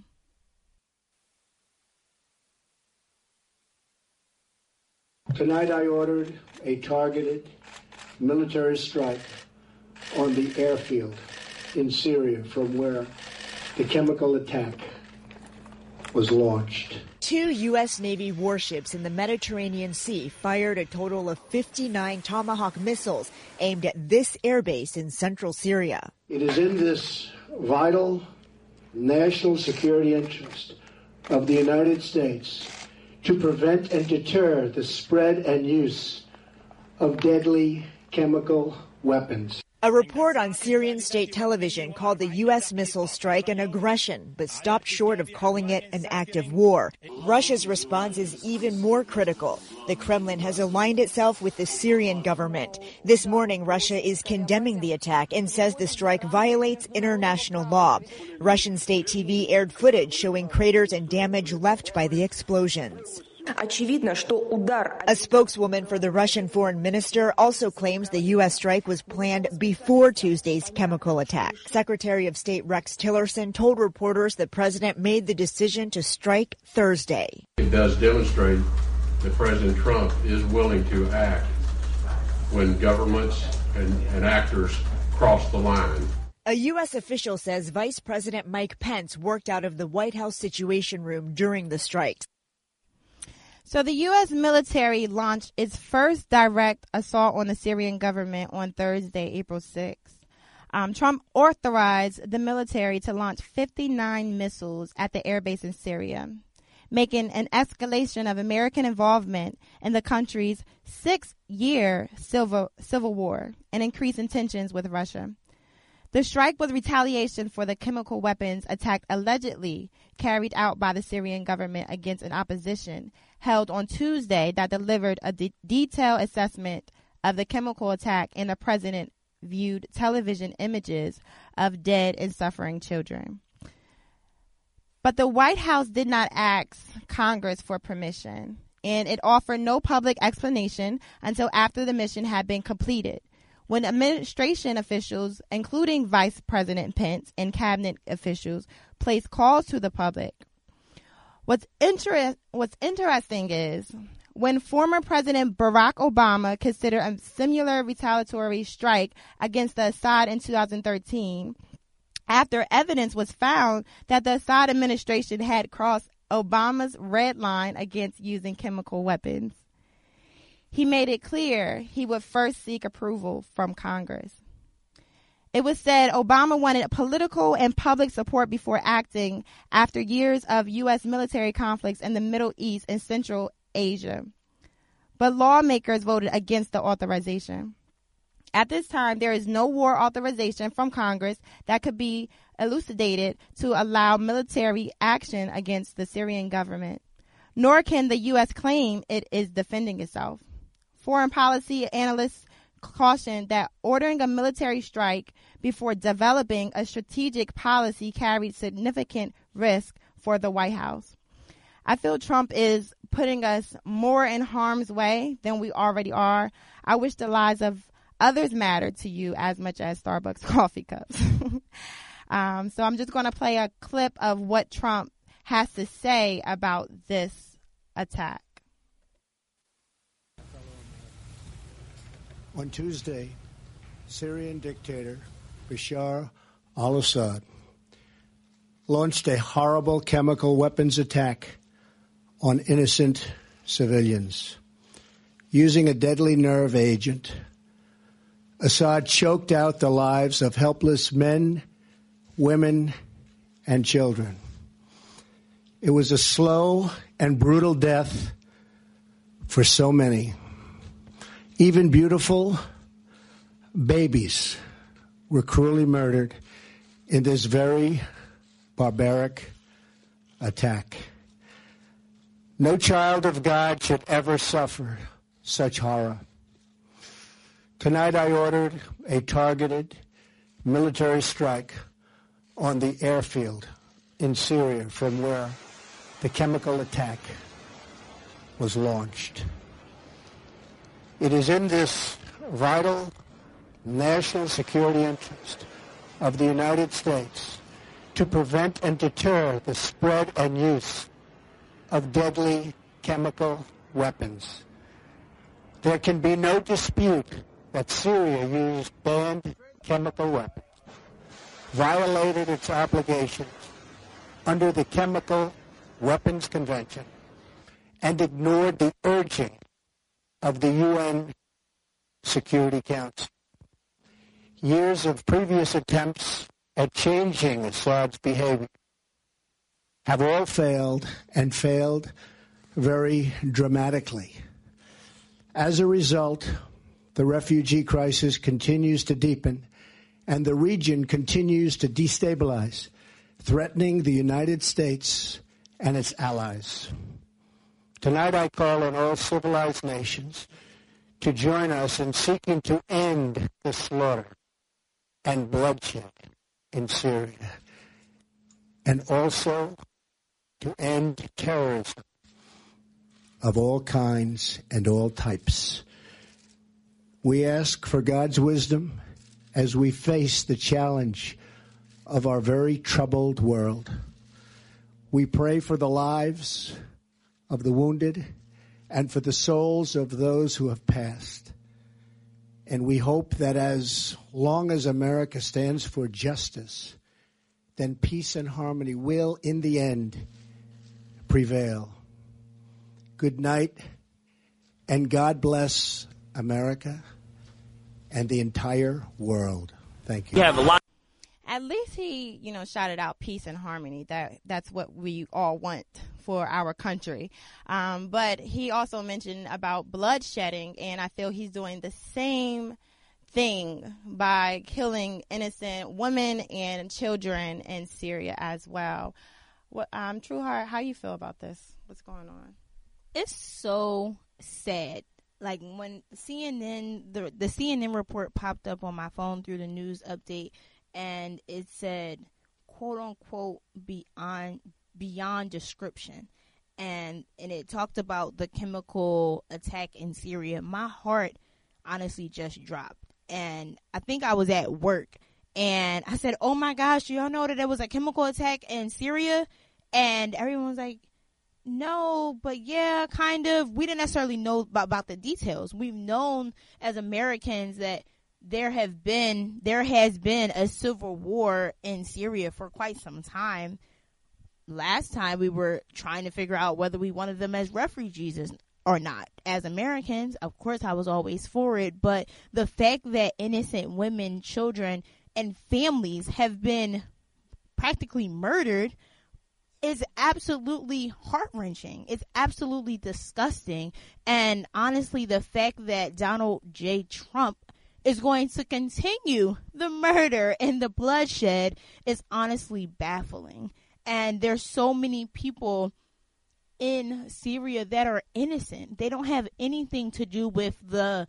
Tonight I ordered a targeted military strike on the airfield in Syria from where the chemical attack was launched. 2 U.S. Navy warships in the Mediterranean Sea fired a total of 59 Tomahawk missiles aimed at this airbase in central Syria. It is in this vital national security interest of the United States to prevent and deter the spread and use of deadly chemical weapons. A report on Syrian state television called the U.S. missile strike an aggression, but stopped short of calling it an act of war. Russia's response is even more critical. The Kremlin has aligned itself with the Syrian government. This morning, Russia is condemning the attack and says the strike violates international law. Russian state TV aired footage showing craters and damage left by the explosions. A spokeswoman for the Russian foreign minister also claims the U.S. strike was planned before Tuesday's chemical attack. Secretary of State Rex Tillerson told reporters the president made the decision to strike Thursday. It does demonstrate that President Trump is willing to act when governments and actors cross the line. A U.S. official says Vice President Mike Pence worked out of the White House Situation Room during the strikes. So the U.S. military launched its first direct assault on the Syrian government on Thursday, April 6th. Trump authorized the military to launch 59 missiles at the airbase in Syria, making an escalation of American involvement in the country's 6-year civil war and increasing tensions with Russia. The strike was retaliation for the chemical weapons attack allegedly carried out by the Syrian government against an opposition held on Tuesday that delivered a detailed assessment of the chemical attack, and the president viewed television images of dead and suffering children. But the White House did not ask Congress for permission, and it offered no public explanation until after the mission had been completed, when administration officials, including Vice President Pence and cabinet officials, placed calls to the public. What's interesting is when former President Barack Obama considered a similar retaliatory strike against the Assad in 2013, after evidence was found that the Assad administration had crossed Obama's red line against using chemical weapons, he made it clear he would first seek approval from Congress. It was said Obama wanted political and public support before acting after years of U.S. military conflicts in the Middle East and Central Asia. But lawmakers voted against the authorization. At this time, there is no war authorization from Congress that could be elucidated to allow military action against the Syrian government, nor can the U.S. claim it is defending itself. Foreign policy analysts cautioned that ordering a military strike before developing a strategic policy carried significant risk for the White House. I feel Trump is putting us more in harm's way than we already are. I wish the lives of others mattered to you as much as Starbucks coffee cups. So I'm just going to play a clip of what Trump has to say about this attack. On Tuesday, Syrian dictator Bashar al-Assad launched a horrible chemical weapons attack on innocent civilians. Using a deadly nerve agent, Assad choked out the lives of helpless men, women, and children. It was a slow and brutal death for so many. Even beautiful babies were cruelly murdered in this very barbaric attack. No child of God should ever suffer such horror. Tonight I ordered a targeted military strike on the airfield in Syria from where the chemical attack was launched. It is in this vital national security interest of the United States to prevent and deter the spread and use of deadly chemical weapons. There can be no dispute that Syria used banned chemical weapons, violated its obligations under the Chemical Weapons Convention, and ignored the urging of the UN Security Council. Years of previous attempts at changing Assad's behavior have all failed, and failed very dramatically. As a result, the refugee crisis continues to deepen, and the region continues to destabilize, threatening the United States and its allies. Tonight I call on all civilized nations to join us in seeking to end the slaughter and bloodshed in Syria, and also to end terrorism of all kinds and all types. We ask for God's wisdom as we face the challenge of our very troubled world. We pray for the lives of the wounded and for the souls of those who have passed. And we hope that as long as America stands for justice, then peace and harmony will, in the end, prevail. Good night, and God bless America and the entire world. Thank you. At least he, shouted out peace and harmony. That's what we all want for our country. But he also mentioned about bloodshedding, and I feel he's doing the same thing by killing innocent women and children in Syria as well. Trueheart, how you feel about this? What's going on? It's so sad. Like when CNN, the CNN report popped up on my phone through the news update, and it said, quote unquote, beyond description. And it talked about the chemical attack in Syria. My heart honestly just dropped. And I think I was at work, and I said, oh my gosh, do y'all know that there was a chemical attack in Syria? And everyone was like, no, but yeah, kind of. We didn't necessarily know about the details. We've known as Americans that there has been a civil war in Syria for quite some time. Last time we were trying to figure out whether we wanted them as refugees or not. As Americans, of course, I was always for it. But the fact that innocent women, children, and families have been practically murdered is absolutely heart-wrenching. It's absolutely disgusting. And honestly, the fact that Donald J. Trump is going to continue the murder and the bloodshed is honestly baffling. And there's so many people in Syria that are innocent. They don't have anything to do with the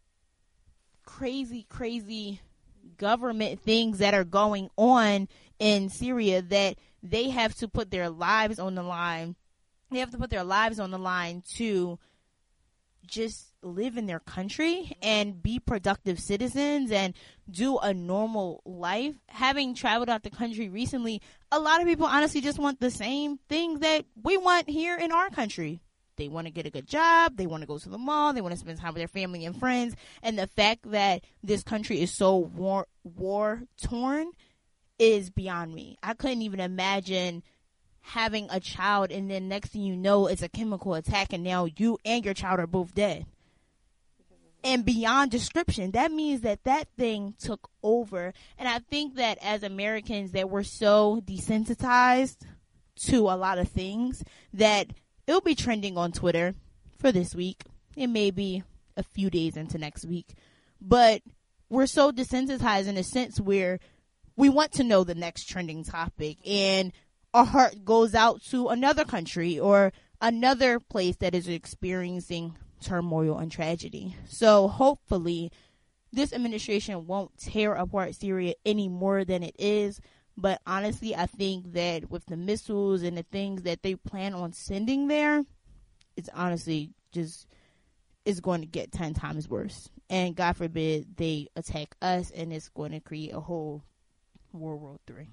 crazy government things that are going on in Syria, that they have to put their lives on the line. They have to put their lives on the line to just live in their country and be productive citizens and do a normal life. Having traveled out the country recently, a lot of people honestly just want the same things that we want here in our country. They want to get a good job. They want to go to the mall. They want to spend time with their family and friends. And the fact that this country is so war torn is beyond me. I couldn't even imagine having a child and then next thing you know it's a chemical attack and now you and your child are both dead. And beyond description, that means that thing took over. And I think that as Americans that we're so desensitized to a lot of things that it'll be trending on Twitter for this week. It may be a few days into next week. But we're so desensitized in a sense where we want to know the next trending topic. And our heart goes out to another country or another place that is experiencing turmoil and tragedy. So hopefully this administration won't tear apart Syria any more than it is. But honestly, I think that with the missiles and the things that they plan on sending there, it's honestly just is going to get 10 times worse. And God forbid they attack us and it's going to create a whole World War III.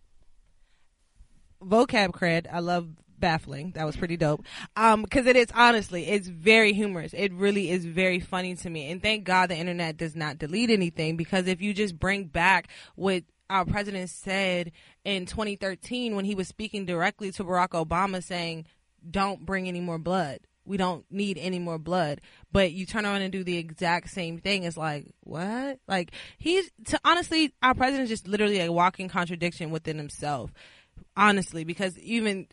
Vocab cred. I love baffling. That was pretty dope. Because it is honestly, it's very humorous. It really is very funny to me. And thank God the internet does not delete anything, because if you just bring back what our president said in 2013 when he was speaking directly to Barack Obama saying, don't bring any more blood. We don't need any more blood. But you turn around and do the exact same thing. It's like, what? Like, honestly, our president is just literally a walking contradiction within himself. Honestly, because even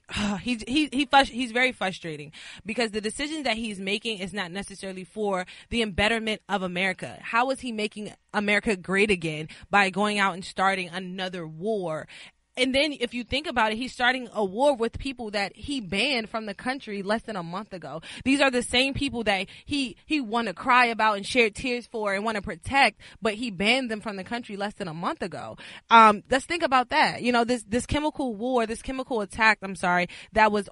he's very frustrating, because the decisions that he's making is not necessarily for the betterment of America. How is he making America great again by going out and starting another war? And then if you think about it, he's starting a war with people that he banned from the country less than a month ago. These are the same people that he want to cry about and shed tears for and want to protect, but he banned them from the country less than a month ago. Let's think about that. You know, this chemical war, this chemical attack, that was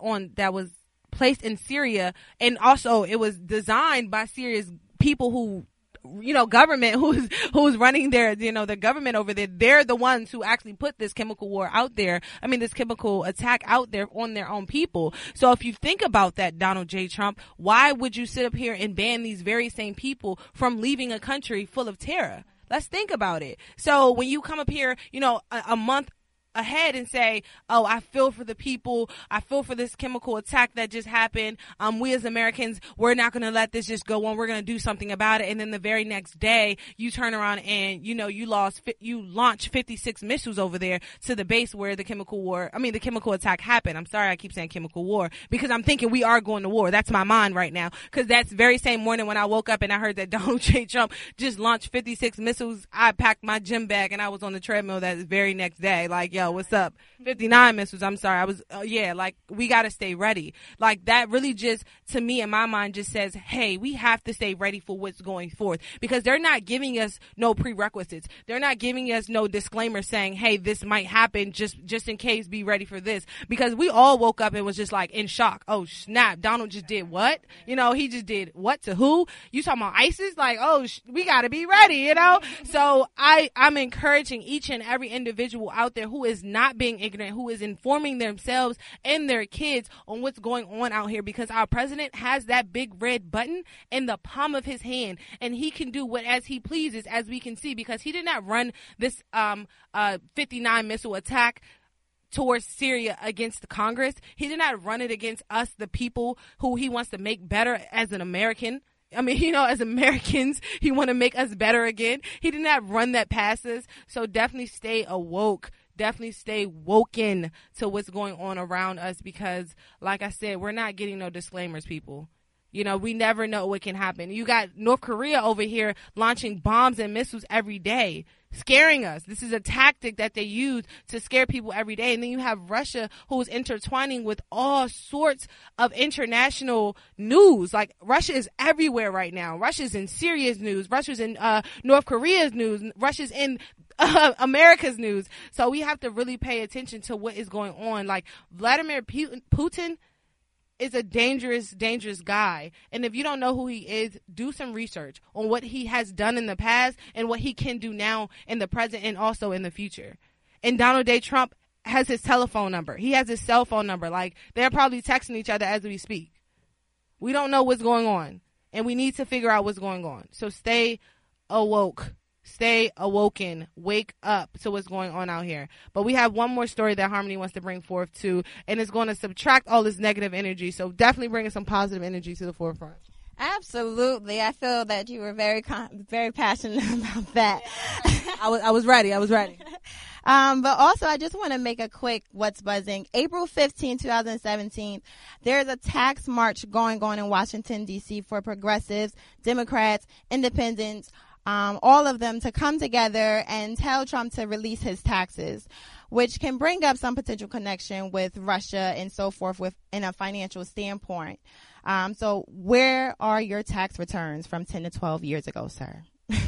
placed in Syria, and also it was designed by Syria's people who, you know, government who's running the government over there. They're the ones who actually put this chemical war out there. I mean, this chemical attack out there on their own people. So if you think about that, Donald J. Trump, why would you sit up here and ban these very same people from leaving a country full of terror? Let's think about it. So when you come up here, you know, a month ahead and say, oh, I feel for the people. I feel for this chemical attack that just happened. We as Americans, we're not going to let this just go on. We're going to do something about it. And then the very next day, you turn around and, you know, you launch 56 missiles over there to the base where the chemical attack happened. I'm sorry I keep saying chemical war, because I'm thinking we are going to war. That's my mind right now, because that's very same morning when I woke up and I heard that Donald J. Trump just launched 56 missiles. I packed my gym bag and I was on the treadmill that very next day. Like, yo, what's up? 59 missiles. I'm sorry. I was, like, we got to stay ready. Like, that really just, to me, in my mind, just says, hey, we have to stay ready for what's going forth, because they're not giving us no prerequisites. They're not giving us no disclaimer saying, hey, this might happen, just in case, be ready for this. Because we all woke up and was just like in shock. Oh, snap. Donald just did what? You know, he just did what to who? You talking about ISIS? Like, oh, we got to be ready, you know? So I'm encouraging each and every individual out there who is not being ignorant, who is informing themselves and their kids on what's going on out here, because our president has that big red button in the palm of his hand, and he can do what as he pleases, as we can see, because he did not run this 59 missile attack towards Syria against the Congress. He did not run it against us, the people who he wants to make better as an American. I mean, you know, as Americans, he want to make us better again. He did not run that past us. So definitely stay awoke. Definitely stay woken to what's going on around us because, like I said, we're not getting no disclaimers, people. You know, we never know what can happen. You got North Korea over here launching bombs and missiles every day, scaring us. This is a tactic that they use to scare people every day. And then you have Russia, who is intertwining with all sorts of international news. Like, Russia is everywhere right now. Russia's in Syria's news. Russia's in North Korea's news. Russia's in America's news. So we have to really pay attention to what is going on. Like, Vladimir Putin is a dangerous, dangerous guy. And if you don't know who he is, do some research on what he has done in the past and what he can do now in the present and also in the future. And Donald J. Trump has his telephone number. He has his cell phone number. Like, they're probably texting each other as we speak. We don't know what's going on, and we need to figure out what's going on. So stay awoke. Stay awoken. Wake up to what's going on out here. But we have one more story that Harmony wants to bring forth too, and it's going to subtract all this negative energy. So definitely bringing some positive energy to the forefront. Absolutely. I feel that you were very passionate about that. I was ready. But also, I just want to make a quick what's buzzing. April 15, 2017, there's a tax march going on in Washington, D.C. for progressives, Democrats, independents, all of them to come together and tell Trump to release his taxes, which can bring up some potential connection with Russia and so forth in a financial standpoint. So where are your tax returns from 10 to 12 years ago, sir?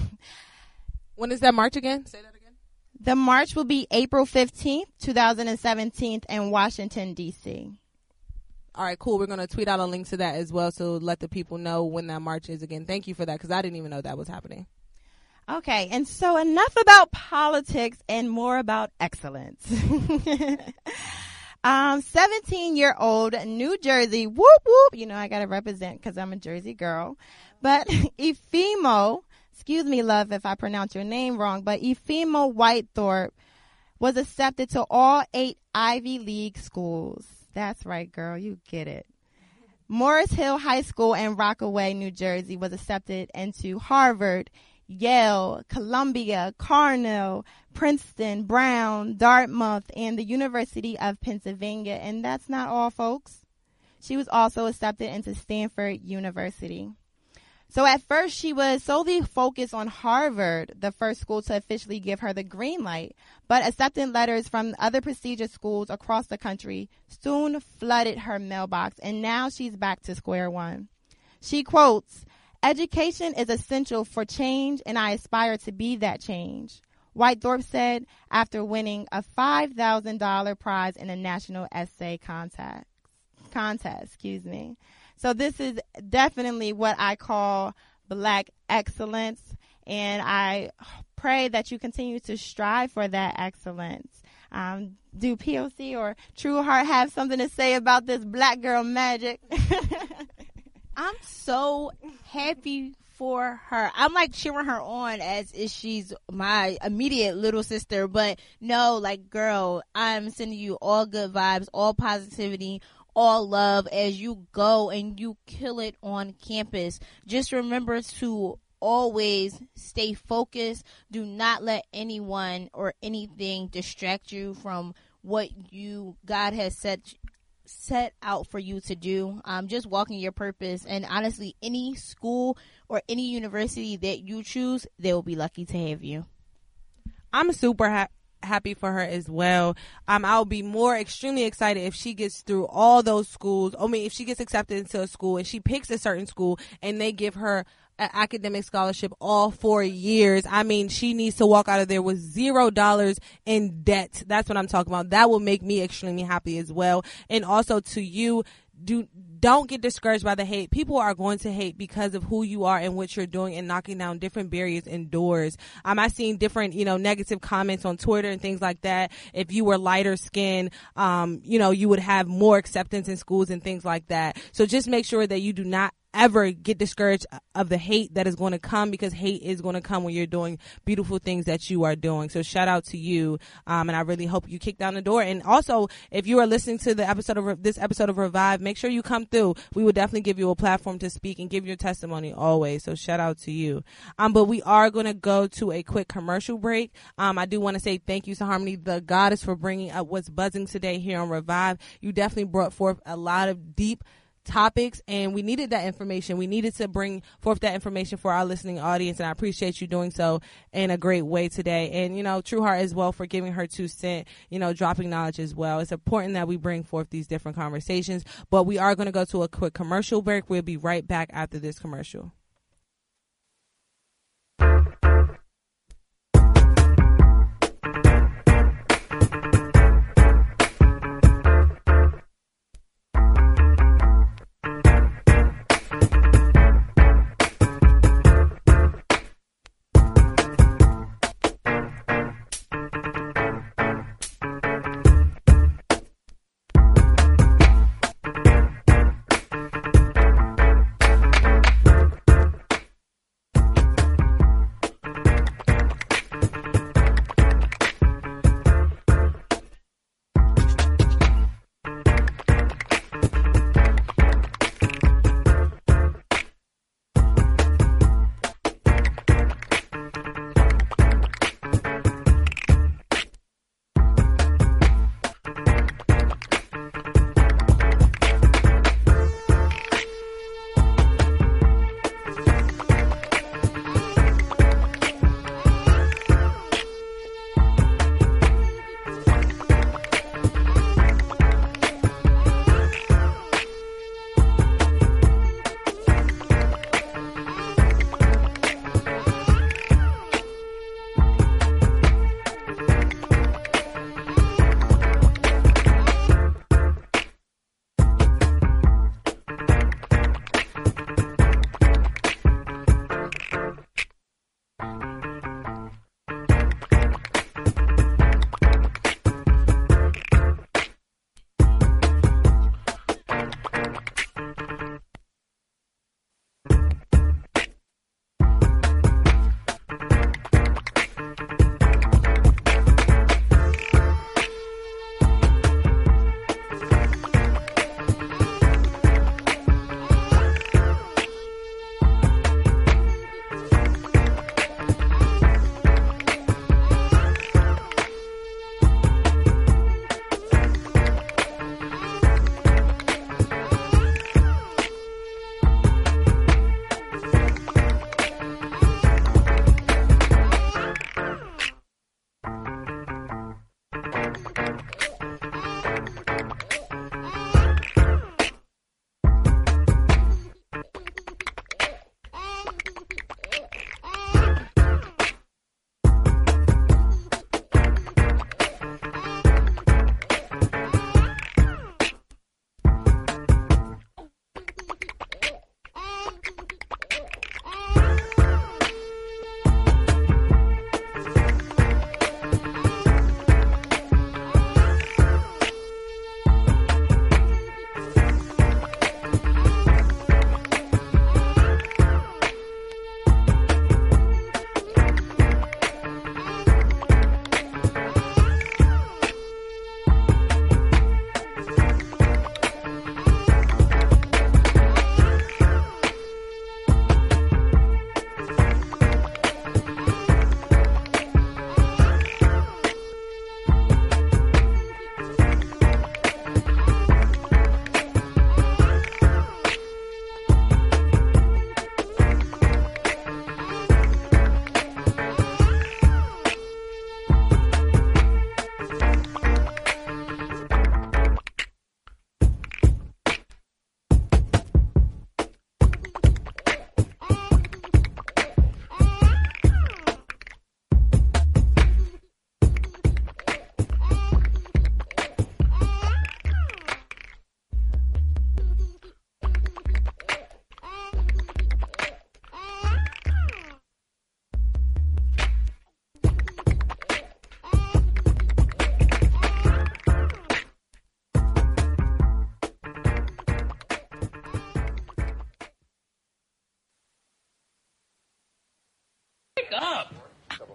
When is that march again? Say that again. The march will be April 15th, 2017 in Washington, D.C. All right, cool. We're going to tweet out a link to that as well, so let the people know when that march is again. Thank you for that, because I didn't even know that was happening. Okay, and so enough about politics and more about excellence. 17-year-old New Jersey, whoop, whoop. You know, I got to represent because I'm a Jersey girl. But Ifeoma, excuse me, love, if I pronounce your name wrong, but Ifeoma Whitethorpe was accepted to all 8 Ivy League schools. That's right, girl. You get it. Morris Hill High School in Rockaway, New Jersey was accepted into Harvard, Yale, Columbia, Cornell, Princeton, Brown, Dartmouth, and the University of Pennsylvania. And that's not all, folks. She was also accepted into Stanford University. So at first, she was solely focused on Harvard, the first school to officially give her the green light. But acceptance letters from other prestigious schools across the country soon flooded her mailbox, and now she's back to square one. She quotes, "Education is essential for change, and I aspire to be that change," Whitethorpe said after winning a $5,000 prize in a national essay contest. So this is definitely what I call Black excellence, and I pray that you continue to strive for that excellence. Do POC or True Heart have something to say about this Black girl magic? I'm so happy for her. I'm like cheering her on as if she's my immediate little sister, but no, like, girl, I'm sending you all good vibes, all positivity, all love as you go and you kill it on campus. Just remember to always stay focused. Do not let anyone or anything distract you from what God has set out for you to do. Just walking your purpose, and honestly, any school or any university that you choose, they will be lucky to have you. I'm super happy for her as well. I'll be more extremely excited if she gets through all those schools. I mean, if she gets accepted into a school and she picks a certain school and they give her an academic scholarship all 4 years. I mean, she needs to walk out of there with $0 in debt. That's what I'm talking about. That will make me extremely happy as well. And also to you, don't get discouraged by the hate. People are going to hate because of who you are and what you're doing and knocking down different barriers and doors. I've seen different, negative comments on Twitter and things like that. If you were lighter skinned, you would have more acceptance in schools and things like that. So just make sure that you do not ever get discouraged of the hate that is going to come, because hate is going to come when you're doing beautiful things that you are doing. So shout out to you. And I really hope you kick down the door. And also, if you are listening to this episode of Revive, make sure you come through. We will definitely give you a platform to speak and give your testimony always. So shout out to you. But we are going to go to a quick commercial break. I do want to say thank you to Harmony the Goddess for bringing up what's buzzing today here on Revive. You definitely brought forth a lot of deep topics, and we needed that information. We needed to bring forth that information for our listening audience, and I appreciate you doing so in a great way today. And, True Heart as well for giving her 2 cents, dropping knowledge as well. It's important that we bring forth these different conversations, but we are going to go to a quick commercial break. We'll be right back after this commercial.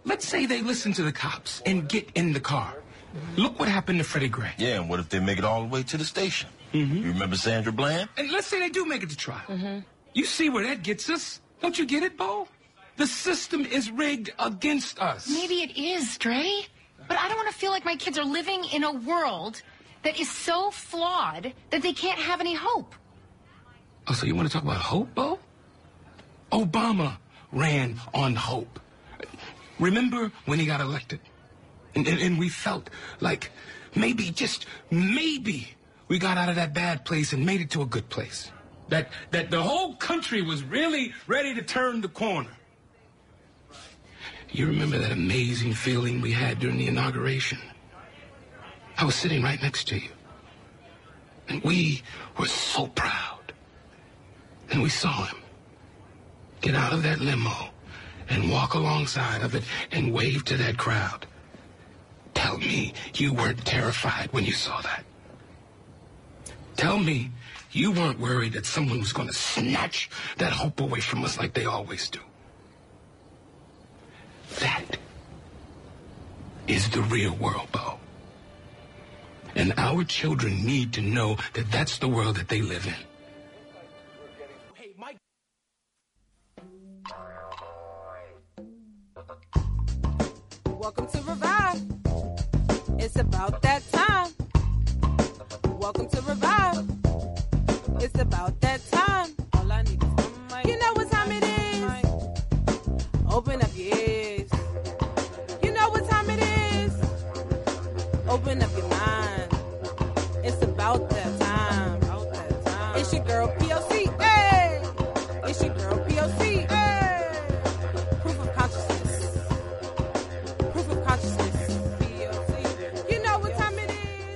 let's say they listen to the cops and get in the car. Look what happened to Freddie Gray. Yeah, and what if they make it all the way to the station? Mm-hmm. You remember Sandra Bland? And let's say they do make it to trial. Mm-hmm. You see where that gets us? Don't you get it, Bo? The system is rigged against us. Maybe it is, Dre. But I don't want to feel like my kids are living in a world that is so flawed that they can't have any hope. Oh, so you want to talk about hope, Bo? Obama ran on hope. Remember when he got elected? And we felt like maybe, just maybe, we got out of that bad place and made it to a good place. That the whole country was really ready to turn the corner. You remember that amazing feeling we had during the inauguration? I was sitting right next to you. And we were so proud. And we saw him get out of that limo and walk alongside of it and wave to that crowd. Tell me you weren't terrified when you saw that. Tell me you weren't worried that someone was going to snatch that hope away from us like they always do. That is the real world, Bo. And our children need to know that that's the world that they live in. Hey, Mike. Welcome to Revive. It's about that time. Welcome to Revive. It's about that time. All I need is one mic. You know what time it is. Open up your ears. You know what time it is. Open up your mind. It's about that time. It's your girl POC. Hey! It's your girl POC. Hey! Proof of consciousness. Proof of consciousness. POC. You know what time it is.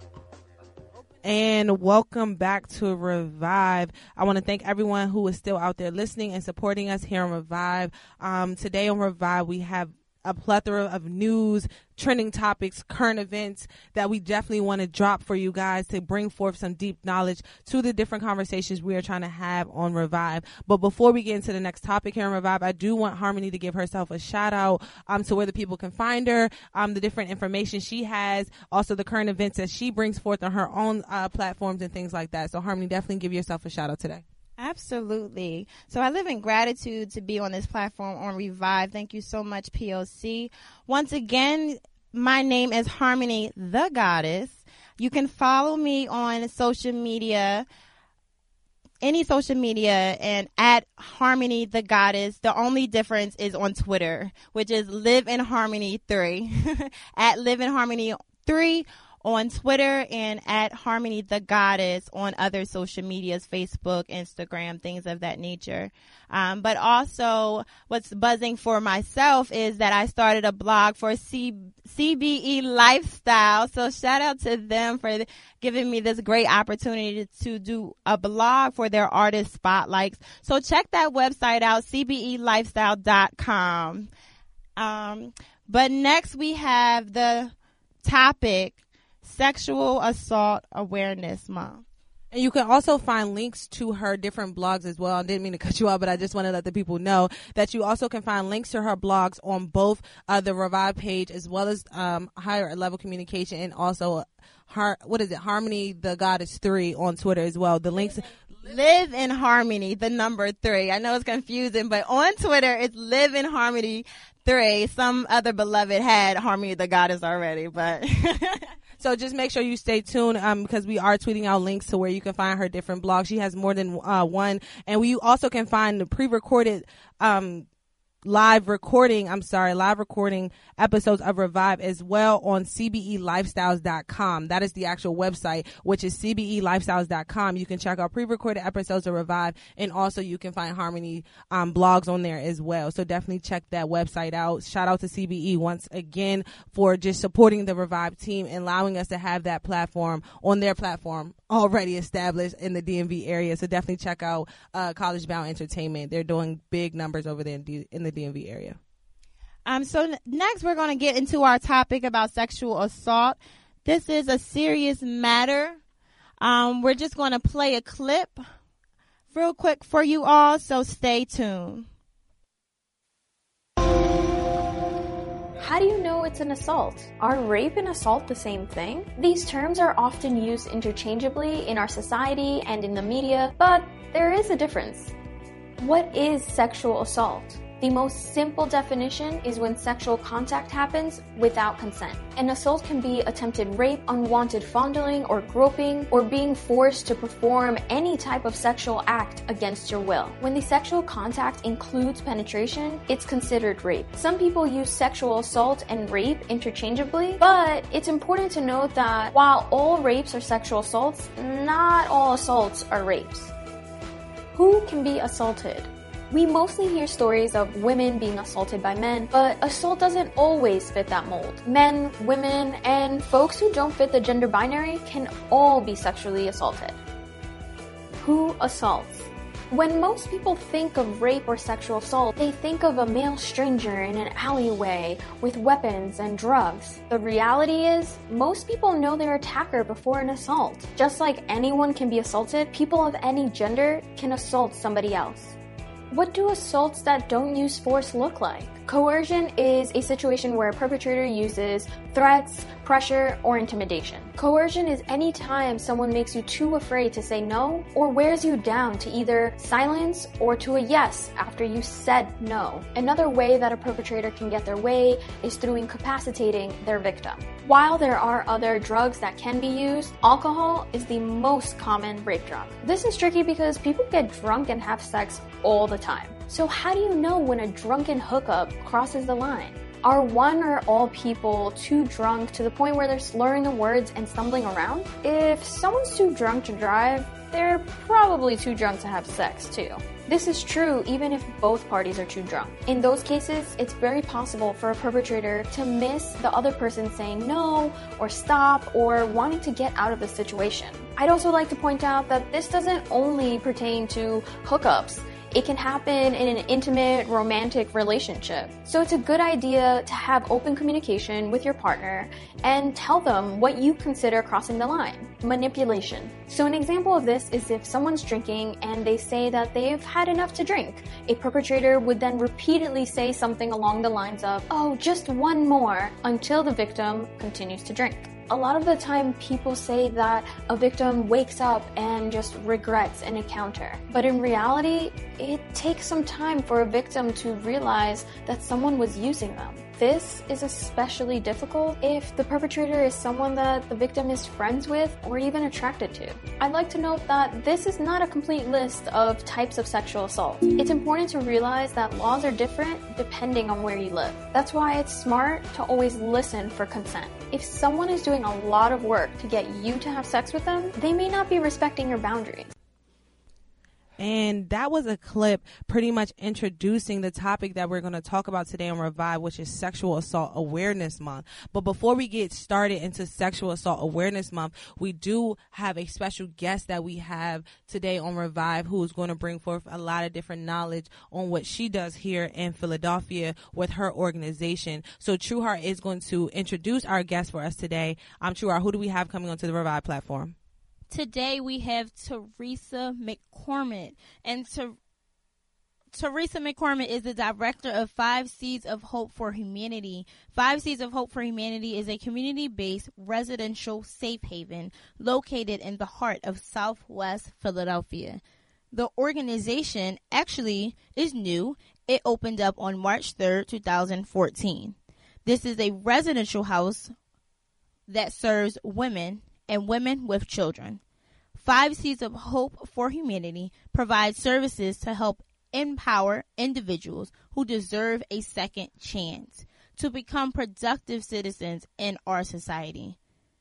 And welcome back to Revive. I want to thank everyone who is still out there listening and supporting us here on Revive. Today on Revive, we have a plethora of news, trending topics, current events that we definitely want to drop for you guys to bring forth some deep knowledge to the different conversations we are trying to have on Revive. But before we get into the next topic here on Revive, I do want Harmony to give herself a shout out to where the people can find her, the different information she has, also the current events that she brings forth on her own platforms and things like that. So Harmony, definitely give yourself a shout out today. Absolutely. So I live in gratitude to be on this platform on Revive. Thank you so much, POC. Once again, my name is Harmony the Goddess. You can follow me on social media, any social media, and at Harmony the Goddess. The only difference is on Twitter, which is Live in Harmony 3. At Live in Harmony 3 on Twitter, and at Harmony the Goddess on other social medias, Facebook, Instagram, things of that nature. But also what's buzzing for myself is that I started a blog for CBE Lifestyle. So shout out to them for giving me this great opportunity to do a blog for their artist spotlights. So check that website out, cbelifestyle.com. But next we have the topic, Sexual Assault Awareness Month. And you can also find links to her different blogs as well. I didn't mean to cut you off, but I just want to let the people know that you also can find links to her blogs on both the Revive page as well as Higher Level Communication, and also Harmony the Goddess 3 on Twitter as well. The links Live in Harmony, the number 3. I know it's confusing, but on Twitter it's Live in Harmony 3. Some other beloved had Harmony the Goddess already, but so just make sure you stay tuned because we are tweeting out links to where you can find her different blogs. She has more than one, and you also can find the pre-recorded live recording episodes of Revive as well on cbelifestyles.com. That is the actual website, which is cbelifestyles.com. You can check out pre-recorded episodes of Revive, and also you can find Harmony blogs on there as well. So definitely check that website out. Shout out to CBE once again for just supporting the Revive team and allowing us to have that platform on their platform already established in the DMV area. So definitely check out College Bound Entertainment. They're doing big numbers over there in the DMV area. So next we're going to get into our topic about sexual assault. This is a serious matter. We're just going to play a clip real quick for you all, so stay tuned. how do you know it's an assault? Are rape and assault the same thing? These terms are often used interchangeably in our society and in the media, but there is a difference. What is sexual assault? The most simple definition is when sexual contact happens without consent. An assault can be attempted rape, unwanted fondling or groping, or being forced to perform any type of sexual act against your will. When the sexual contact includes penetration, it's considered rape. Some people use sexual assault and rape interchangeably, but it's important to note that while all rapes are sexual assaults, not all assaults are rapes. Who can be assaulted? We mostly hear stories of women being assaulted by men, but assault doesn't always fit that mold. Men, women, and folks who don't fit the gender binary can all be sexually assaulted. Who assaults? When most people think of rape or sexual assault, they think of a male stranger in an alleyway with weapons and drugs. The reality is, most people know their attacker before an assault. Just like anyone can be assaulted, people of any gender can assault somebody else. What do assaults that don't use force look like? Coercion is a situation where a perpetrator uses threats, pressure, or intimidation. Coercion is any time someone makes you too afraid to say no or wears you down to either silence or to a yes after you said no. Another way that a perpetrator can get their way is through incapacitating their victim. While there are other drugs that can be used, alcohol is the most common rape drug. This is tricky because people get drunk and have sex all the time. So how do you know when a drunken hookup crosses the line? Are one or all people too drunk to the point where they're slurring the words and stumbling around? If someone's too drunk to drive, they're probably too drunk to have sex too. This is true even if both parties are too drunk. In those cases, it's very possible for a perpetrator to miss the other person saying no or stop or wanting to get out of the situation. I'd also like to point out that this doesn't only pertain to hookups. It can happen in an intimate, romantic relationship. So it's a good idea to have open communication with your partner and tell them what you consider crossing the line. Manipulation. So an example of this is if someone's drinking and they say that they've had enough to drink. A perpetrator would then repeatedly say something along the lines of, "Oh, just one more," until the victim continues to drink. A lot of the time people say that a victim wakes up and just regrets an encounter. But in reality, it takes some time for a victim to realize that someone was using them. This is especially difficult if the perpetrator is someone that the victim is friends with or even attracted to. I'd like to note that this is not a complete list of types of sexual assault. It's important to realize that laws are different depending on where you live. That's why it's smart to always listen for consent. If someone is doing a lot of work to get you to have sex with them, they may not be respecting your boundaries. And that was a clip pretty much introducing the topic that we're going to talk about today on Revive, which is Sexual Assault Awareness Month. But before we get started into Sexual Assault Awareness Month, we do have a special guest that we have today on Revive who is going to bring forth a lot of different knowledge on what she does here in Philadelphia with her organization. So Trueheart is going to introduce our guest for us today. Trueheart, who do we have coming onto the Revive platform? Today we have Teresa McCormick, and Teresa McCormick is the director of 5 Seeds of Hope for Humanity. 5 Seeds of Hope for Humanity is a community-based residential safe haven located in the heart of Southwest Philadelphia. The organization actually is new. It opened up on March 3rd, 2014. This is a residential house that serves women and women with children. 5 Seeds of Hope for Humanity provides services to help empower individuals who deserve a second chance to become productive citizens in our society.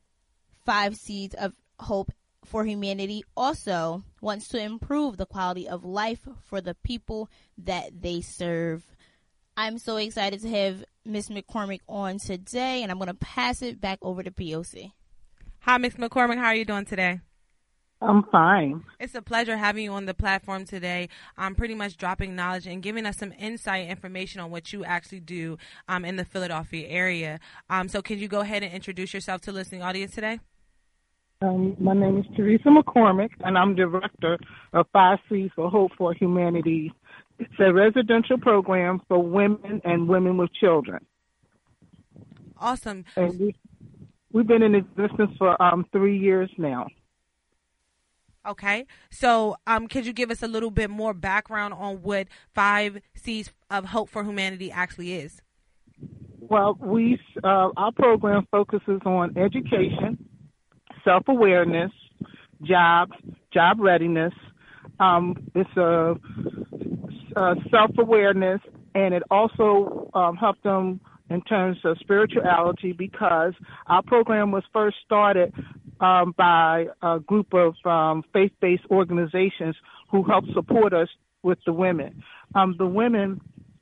5 Seeds of Hope for Humanity also wants to improve the quality of life for the people that they serve. I'm so excited to have Ms. McCormick on today, and I'm going to pass it back over to POC. Hi, Ms. McCormick. How are you doing today? I'm fine. It's a pleasure having you on the platform today. I'm pretty much dropping knowledge and giving us some insight information on what you actually do in the Philadelphia area. So can you go ahead and introduce yourself to the listening audience today? My name is Teresa McCormick, and I'm director of 5 Seeds for Hope for Humanity. It's a residential program for women and women with children. Awesome. And we've been in existence for 3 years now. Okay. So could you give us a little bit more background on what 5 C's of Hope for Humanity actually is? Well, our program focuses on education, self-awareness, jobs, job readiness. It's a self-awareness, and it also helps them in terms of spirituality, because our program was first started by a group of faith-based organizations who help support us with the women. The women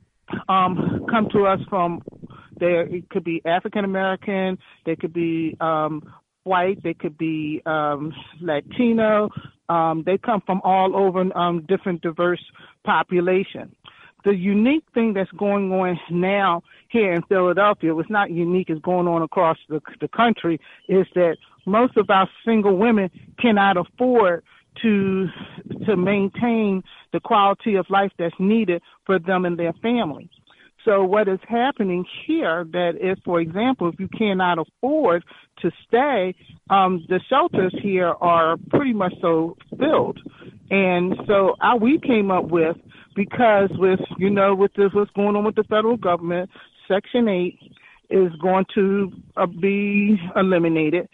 come to us from it could be African American, they could be white, they could be Latino. They come from all over different diverse population. The unique thing that's going on now here in Philadelphia, it's not unique, it's going on across the country, is that most of our single women cannot afford to maintain the quality of life that's needed for them and their family. So what is happening here, that if, for example, if you cannot afford to stay, the shelters here are pretty much so filled. And so we came up with, because with what's going on with the federal government, Section 8 is going to be eliminated.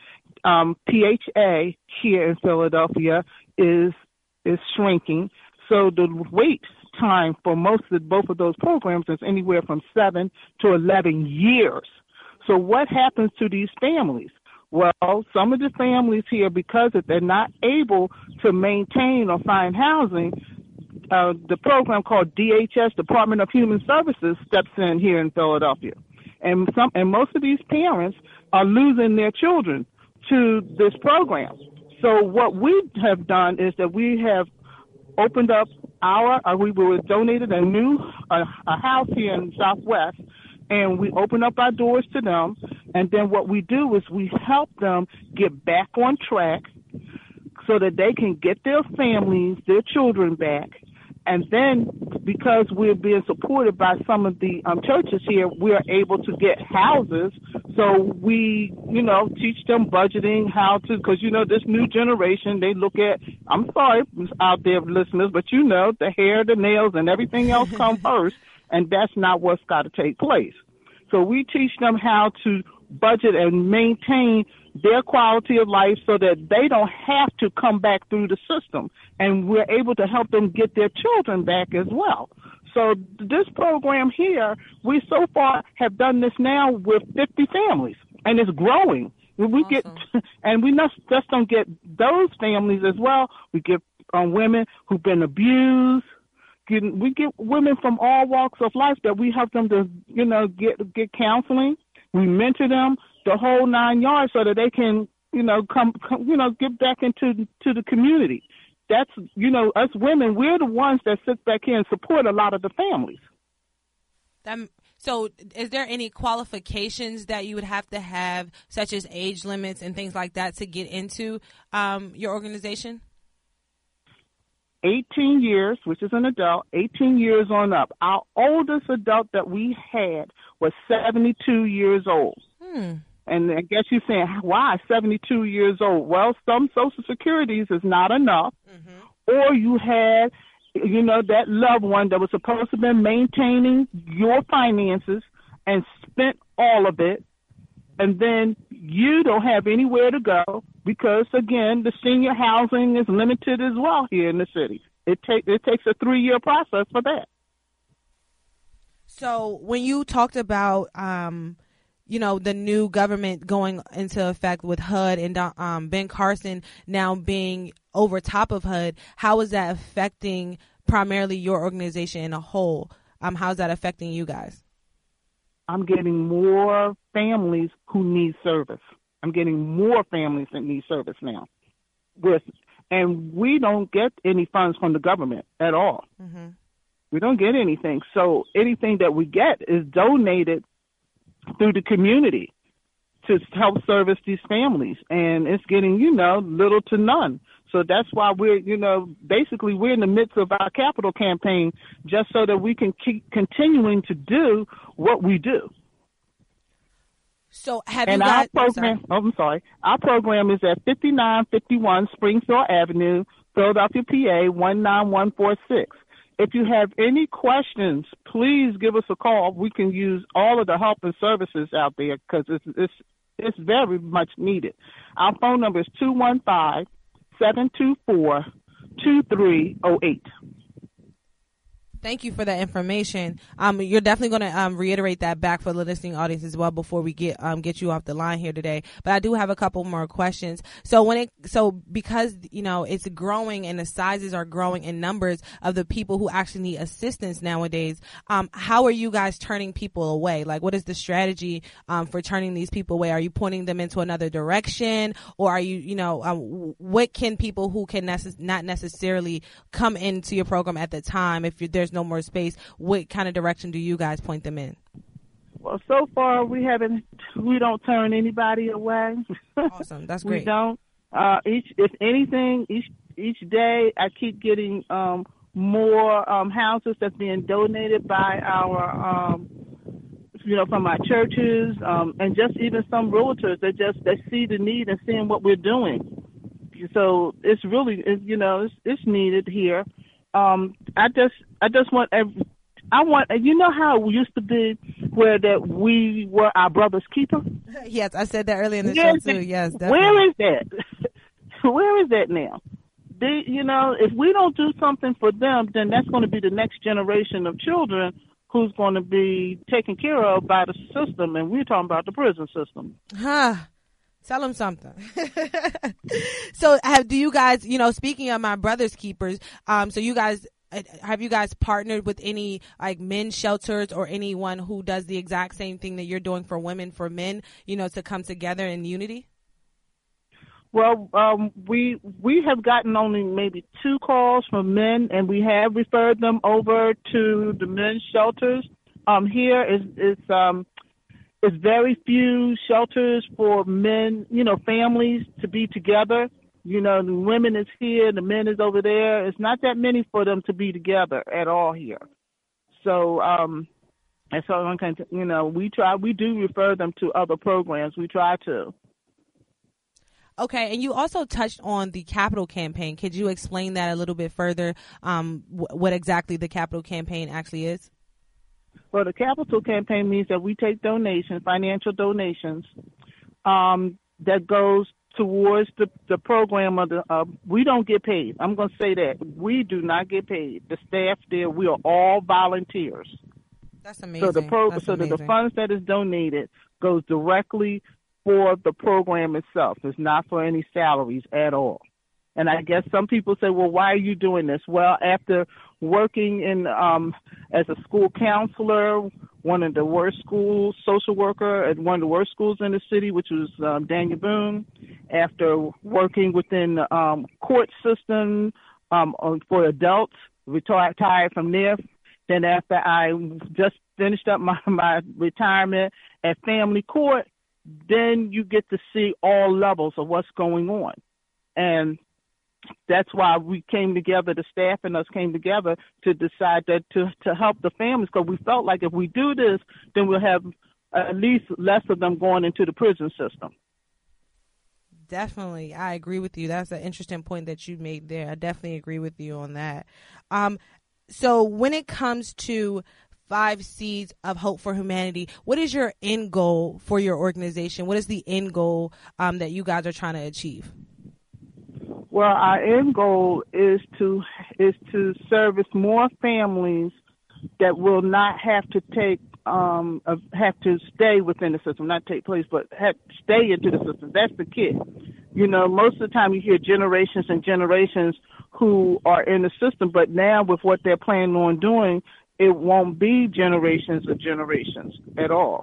PHA here in Philadelphia is shrinking. So the wait time for both of those programs is anywhere from 7 to 11 years. So what happens to these families? Well, some of the families here, because if they're not able to maintain or find housing, the program called DHS, Department of Human Services, steps in here in Philadelphia. And most of these parents are losing their children to this program. So what we have done is that we have opened up we were donated a house here in Southwest, and we open up our doors to them. And then what we do is we help them get back on track so that they can get their families, their children back. And then, because we're being supported by some of the churches here, we are able to get houses. So we, teach them budgeting, how to, because, this new generation, they look at, I'm sorry out there, listeners, but the hair, the nails, and everything else come first, and that's not what's got to take place. So we teach them how to budget and maintain their quality of life so that they don't have to come back through the system. And we're able to help them get their children back as well. So this program here, we so far have done this now with 50 families, and it's growing. We get, and we just don't get those families as well. We get women who've been abused. We get women from all walks of life that we help them to, get counseling. We mentor them the whole 9 yards so that they can, come get back into the community. That's, us women, we're the ones that sit back here and support a lot of the families. So is there any qualifications that you would have to have, such as age limits and things like that, to get into your organization? 18 years, which is an adult, 18 years on up. Our oldest adult that we had was 72 years old. And I guess you're saying, why 72 years old? Well, some Social Securities is not enough. Or you had, that loved one that was supposed to be maintaining your finances and spent all of it. And then you don't have anywhere to go because, again, the senior housing is limited as well here in the city. It takes a 3-year process for that. So when you talked about, the new government going into effect with HUD and Ben Carson now being over top of HUD, how is that affecting primarily your organization in a whole? How is that affecting you guys? I'm getting more families who need service. I'm getting more families that need service now. And we don't get any funds from the government at all. We don't get anything. So anything that we get is donated through the community to help service these families. And it's getting, little to none. So that's why we're, basically we're in the midst of our capital campaign just so that we can keep continuing to do what we do. So have and you guys? Our program, I'm sorry. Our program is at 5951 Springfield Avenue, Philadelphia, PA 19146. If you have any questions, please give us a call. We can use all of the help and services out there because it's very much needed. Our phone number is 215-724-2308. Thank you for that information. You're definitely going to reiterate that back for the listening audience as well before we get you off the line here today. But I do have a couple more questions. So because it's growing and the sizes are growing in numbers of the people who actually need assistance nowadays, how are you guys turning people away? Like, what is the strategy for turning these people away? Are you pointing them into another direction, or are you what can people who can not necessarily come into your program at the time if there's no more space, what kind of direction do you guys point them in? Well, so far we don't turn anybody away. Awesome, that's great. We don't. If anything, each day I keep getting more houses that's being donated by our from our churches, and just even some realtors that see the need and seeing what we're doing. So it's really it's needed here. I just want how it used to be where that we were our brother's keeper. Yes, I said that earlier in the show too. Yes, definitely. Where is that? Where is that now? If we don't do something for them, then that's going to be the next generation of children who's going to be taken care of by the system, and we're talking about the prison system. Tell them something. So do you guys, speaking of my brother's keepers, so you guys, have you guys partnered with any like men's shelters or anyone who does the exact same thing that you're doing for women, for men, to come together in unity? Well, we have gotten only maybe 2 calls from men, and we have referred them over to the men's shelters. Here it's very few shelters for men, families to be together. The women is here, the men is over there. It's not that many for them to be together at all here. So, and so we do refer them to other programs. We try to. Okay, and you also touched on the Capital Campaign. Could you explain that a little bit further? What exactly the Capital Campaign actually is? Well, the Capital Campaign means that we take donations, financial donations, that goes towards the program of we don't get paid. I'm going to say that. We do not get paid. The staff there, we are all volunteers. That's amazing. So the funds that is donated goes directly for the program itself. It's not for any salaries at all. And I guess some people say, well, why are you doing this? Well, after working in as a school counselor, one of the worst schools, social worker at one of the worst schools in the city, which was Daniel Boone, after working within the court system for adults, retired from there. Then after I just finished up my retirement at family court, then you get to see all levels of what's going on. And that's why we came together, the staff and us came together to decide that to help the families, because we felt like if we do this, then we'll have at least less of them going into the prison system. Definitely. I agree with you. That's an interesting point that you made there. I definitely agree with you on that. So when it comes to 5 Seeds of Hope for Humanity, what is your end goal for your organization? What is the end goal that you guys are trying to achieve? Well, our end goal is to service more families that will not have to have to stay within the system, not take place, but stay into the system. That's the kid. Most of the time you hear generations and generations who are in the system, but now with what they're planning on doing, it won't be generations of generations at all.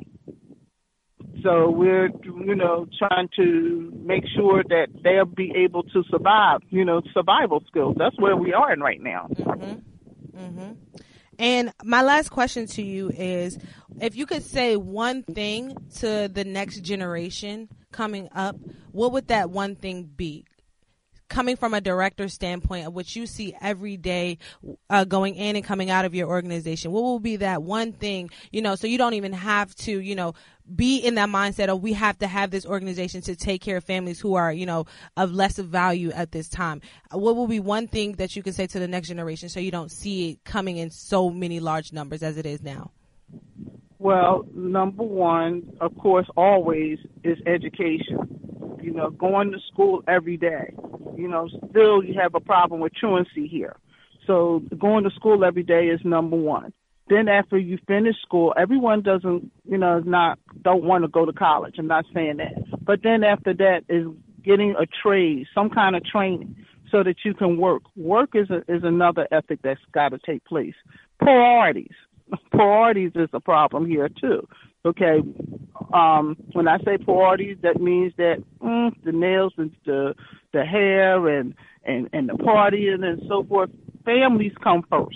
So we're, trying to make sure that they'll be able to survive, survival skills. That's where we are in right now. Mm-hmm. Mm-hmm. And my last question to you is, if you could say one thing to the next generation coming up, what would that one thing be? coming from a director standpoint of what you see every day going in and coming out of your organization, what will be that one thing, so you don't even have to, be in that mindset of we have to have this organization to take care of families who are, of less of value at this time. What will be one thing that you can say to the next generation so you don't see it coming in so many large numbers as it is now? Well, number one, of course, always is education. Going to school every day. Still you have a problem with truancy here. So going to school every day is number one. Then after you finish school, everyone don't want to go to college. I'm not saying that. But then after that is getting a trade, some kind of training so that you can work. Work is another ethic that's got to take place. Priorities is a problem here too. Okay, when I say priorities, that means that the nails and the hair and the partying and so forth, families come first.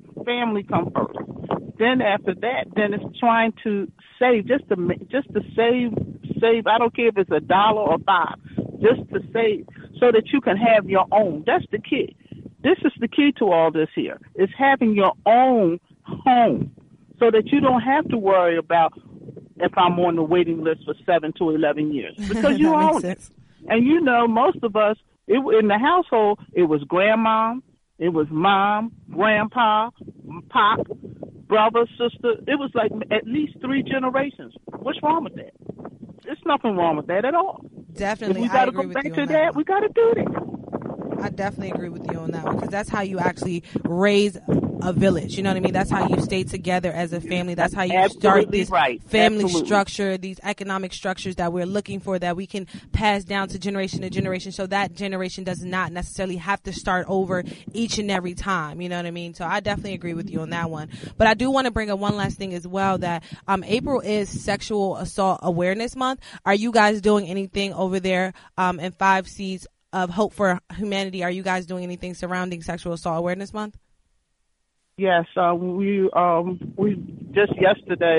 Then after that, then it's trying to save, just to save. I don't care if it's $1 or $5, just to save so that you can have your own. That's the key. This is the key to all this here. Is having your own home so that you don't have to worry about if I'm on the waiting list for 7 to 11 years because you own it. And most of us, in the household, it was grandma, it was mom, grandpa, pop, brother, sister. It was like at least 3 generations. What's wrong with that? There's nothing wrong with that at all. Definitely. If we got to go back to that, we got to do that. I definitely agree with you on that one because that's how you actually raise a village. You know what I mean? That's how you stay together as a family. That's how you start this family structure, these economic structures that we're looking for that we can pass down to generation so that generation does not necessarily have to start over each and every time. You know what I mean? So I definitely agree with you on that one. But I do want to bring up one last thing as well that April is Sexual Assault Awareness Month. Are you guys doing anything over there in 5 C's of Hope for Humanity? Are you guys doing anything surrounding Sexual Assault Awareness Month? Yes, we just yesterday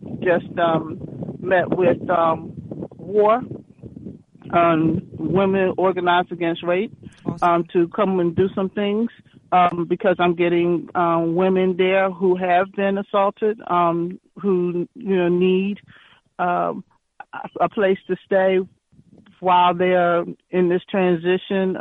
met with WAR, Women Organized Against Rape, to come and do some things because I'm getting women there who have been assaulted, who need a place to stay while they're in this transition.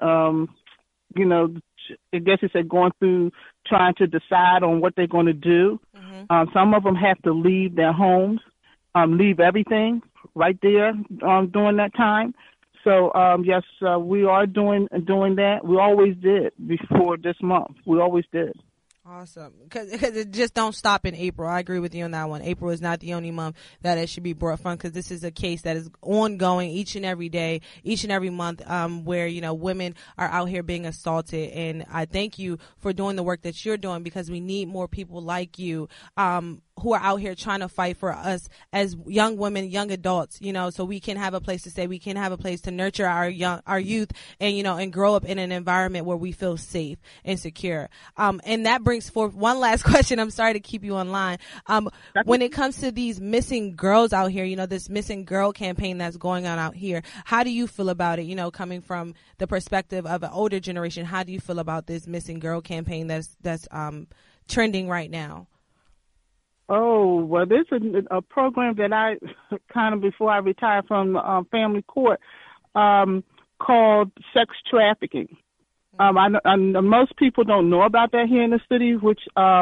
I guess you said going through trying to decide on what they're going to do. Mm-hmm. Some of them have to leave their homes, leave everything right there during that time. So, yes, we are doing that. We always did before this month. We always did. Awesome. Because it just don't stop in April. I agree with you on that one. April is not the only month that it should be brought from because this is a case that is ongoing each and every day, each and every month where, women are out here being assaulted. And I thank you for doing the work that you're doing because we need more people like you who are out here trying to fight for us as young women, young adults, so we can have a place to stay, we can have a place to nurture our youth and, and grow up in an environment where we feel safe and secure. And that brings forth one last question. I'm sorry to keep you online. When it comes to these missing girls out here, this missing girl campaign that's going on out here, how do you feel about it? Coming from the perspective of an older generation, how do you feel about this missing girl campaign that's trending right now? Oh, well, there's a program that I kind of before I retired from family court called sex trafficking. I most people don't know about that here in the city, which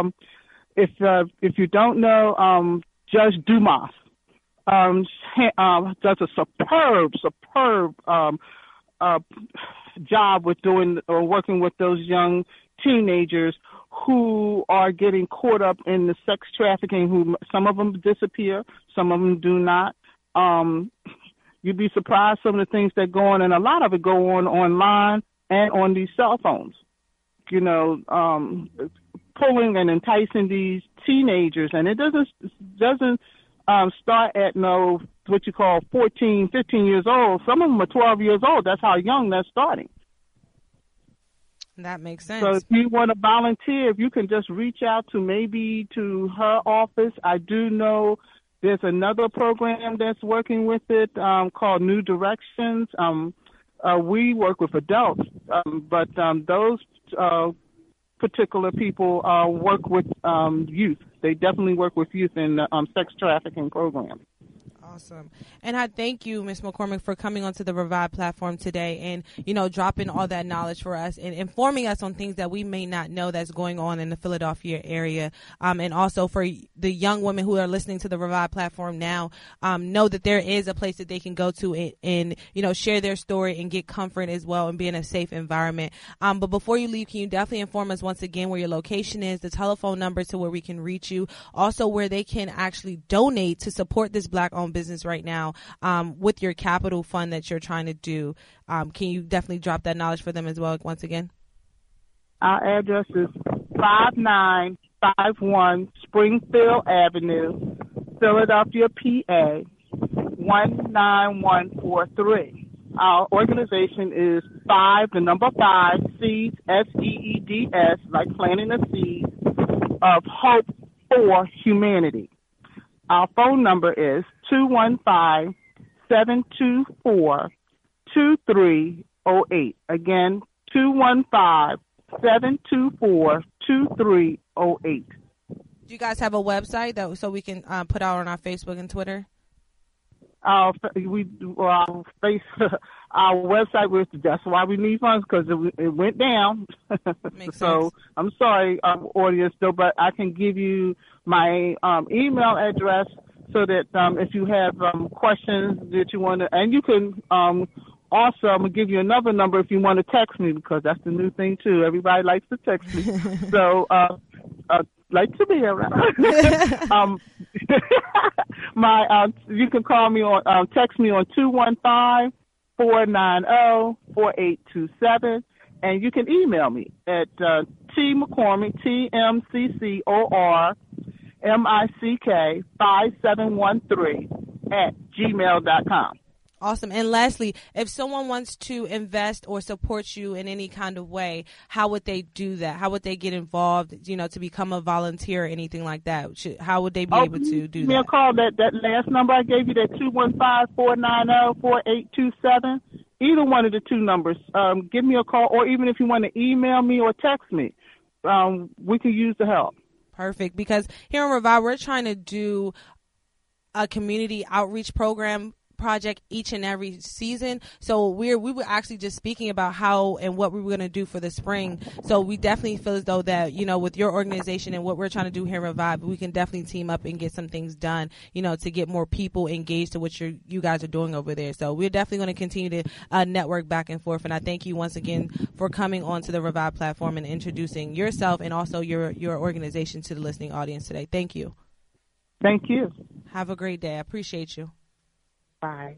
if you don't know, Judge Dumas does a superb job with working with those young teenagers who are getting caught up in the sex trafficking, who some of them disappear, some of them do not. You'd be surprised some of the things that go on, and a lot of it go on online and on these cell phones. Pulling and enticing these teenagers, and it doesn't start at what you call 14, 15 years old. Some of them are 12 years old. That's how young they're starting. That makes sense. So if you want to volunteer, if you can just reach out to her office. I do know there's another program that's working with it called New Directions. we work with adults, but those particular people work with youth. They definitely work with youth in the sex trafficking program. Awesome. And I thank you, Ms. McCormick, for coming onto the Revive platform today and, dropping all that knowledge for us and informing us on things that we may not know that's going on in the Philadelphia area. And also for the young women who are listening to the Revive platform now, know that there is a place that they can go to and share their story and get comfort as well and be in a safe environment. But before you leave, can you definitely inform us once again where your location is, the telephone number to where we can reach you, also where they can actually donate to support this Black-owned business right now with your capital fund that you're trying to do. Can you definitely drop that knowledge for them as well once again? Our address is 5951 Springfield Avenue, Philadelphia, PA 19143. Our organization is 5 Seeds, SEEDS, like planting a seed of hope for humanity. Our phone number is 215-724-2308. Again, 215-724-2308. Do you guys have a website so we can put out on our Facebook and Twitter? Our website that's why we need funds, because it went down. Makes so sense. I'm sorry, audience, though, but I can give you my email address so that if you have questions that you want to, and you can also, I'm going to give you another number if you want to text me, because that's the new thing too. Everybody likes to text me. So like to be around. You can call me on, text me on 215-490-4827, and you can email me at tmccormick, TMCCORMICK 5713 at gmail.com. Awesome. And lastly, if someone wants to invest or support you in any kind of way, how would they do that? How would they get involved, to become a volunteer or anything like that? How would they be able to do that? Give me a call. That last number I gave you, that 215-490-4827, either one of the two numbers. Give me a call, or even if you want to email me or text me, we can use the help. Perfect. Because here on Revive, we're trying to do a community outreach project each and every season. So we were actually just speaking about how and what we were going to do for the spring. So we definitely feel as though that, with your organization and what we're trying to do here in Revive, we can definitely team up and get some things done, to get more people engaged to what you guys are doing over there. So we're definitely going to continue to network back and forth. And I thank you once again for coming onto the Revive platform and introducing yourself and also your organization to the listening audience today. Thank you. Thank you. Have a great day. I appreciate you. Bye.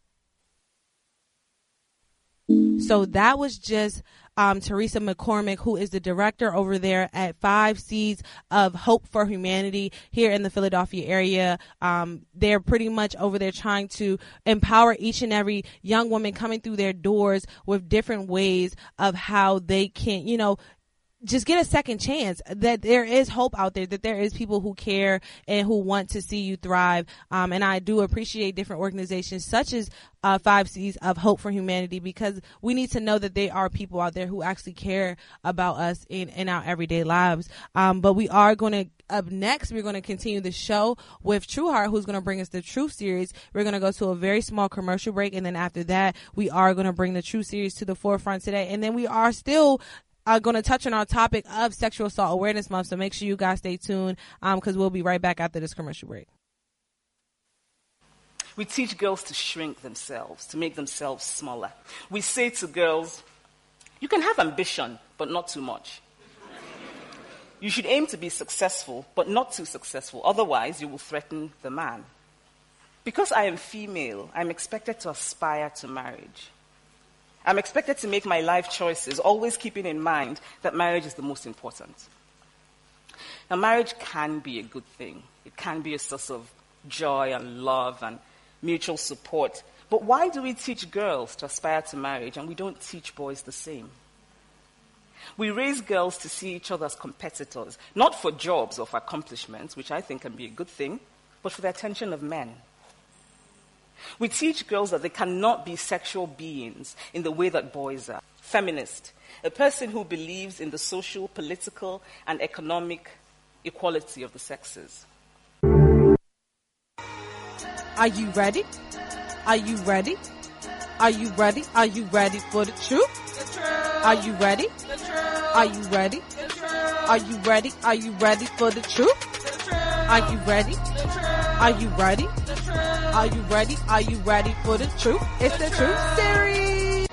So that was just Teresa McCormick, who is the director over there at 5 Seeds of Hope for Humanity here in the Philadelphia area. They're pretty much over there trying to empower each and every young woman coming through their doors with different ways of how they can, just get a second chance, that there is hope out there, that there is people who care and who want to see you thrive. And I do appreciate different organizations such as 5 Seeds of Hope for Humanity, because we need to know that there are people out there who actually care about us in our everyday lives. But we are going to, up next, we're going to continue the show with True Heart, who's going to bring us the Truth series. We're going to go to a very small commercial break. And then after that, we are going to bring the Truth series to the forefront today. And then we are still going to touch on our topic of Sexual Assault Awareness Month, so make sure you guys stay tuned because we'll be right back after this commercial break. We teach girls to shrink themselves, to make themselves smaller. We say to girls, you can have ambition, but not too much. You should aim to be successful, but not too successful. Otherwise, you will threaten the man. Because I am female, I'm expected to aspire to marriage. I'm expected to make my life choices, always keeping in mind that marriage is the most important. Now, marriage can be a good thing. It can be a source of joy and love and mutual support. But why do we teach girls to aspire to marriage and we don't teach boys the same? We raise girls to see each other as competitors, not for jobs or for accomplishments, which I think can be a good thing, but for the attention of men. We teach girls that they cannot be sexual beings in the way that boys are. Feminist, a person who believes in the social, political, and economic equality of the sexes. Are you ready? Are you ready? Are you ready? Are you ready for the truth? Are you ready? Are you ready? Are you ready? Are you ready for the truth? Are you ready? Are you ready? Are you ready? Are you ready for the truth? It's the Truth Series.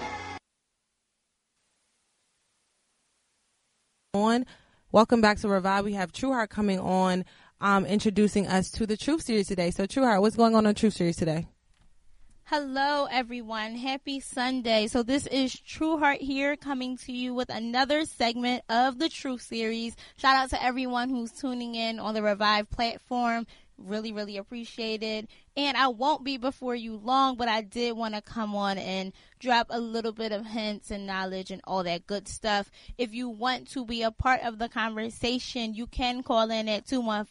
Welcome back to Revive. We have True Heart coming on, introducing us to the Truth Series today. So, True Heart, what's going on the Truth Series today? Hello, everyone. Happy Sunday. So this is True Heart here, coming to you with another segment of the Truth Series. Shout out to everyone who's tuning in on the Revive platform. Really, really appreciate it. And I won't be before you long, but I did want to come on and drop a little bit of hints and knowledge and all that good stuff. If you want to be a part of the conversation, you can call in at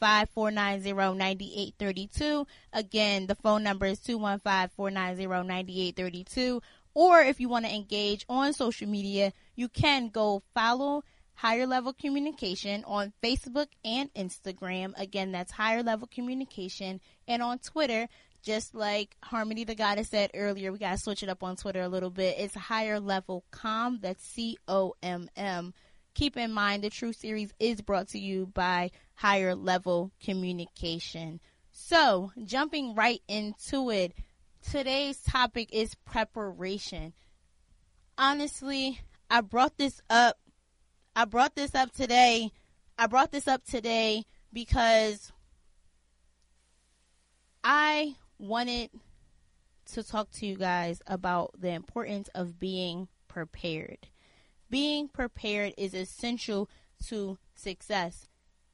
215-490-9832. Again, the phone number is 215-490-9832. Or if you want to engage on social media, you can go follow Higher Level Communication on Facebook and Instagram. Again, that's Higher Level Communication. And on Twitter, just like Harmony the Goddess said earlier, we got to switch it up on Twitter a little bit. It's Higher Level Com. That's COMM. Keep in mind, the Truth Series is brought to you by Higher Level Communication. So, jumping right into it, today's topic is preparation. Honestly, I brought this up today because I wanted to talk to you guys about the importance of being prepared. Being prepared is essential to success.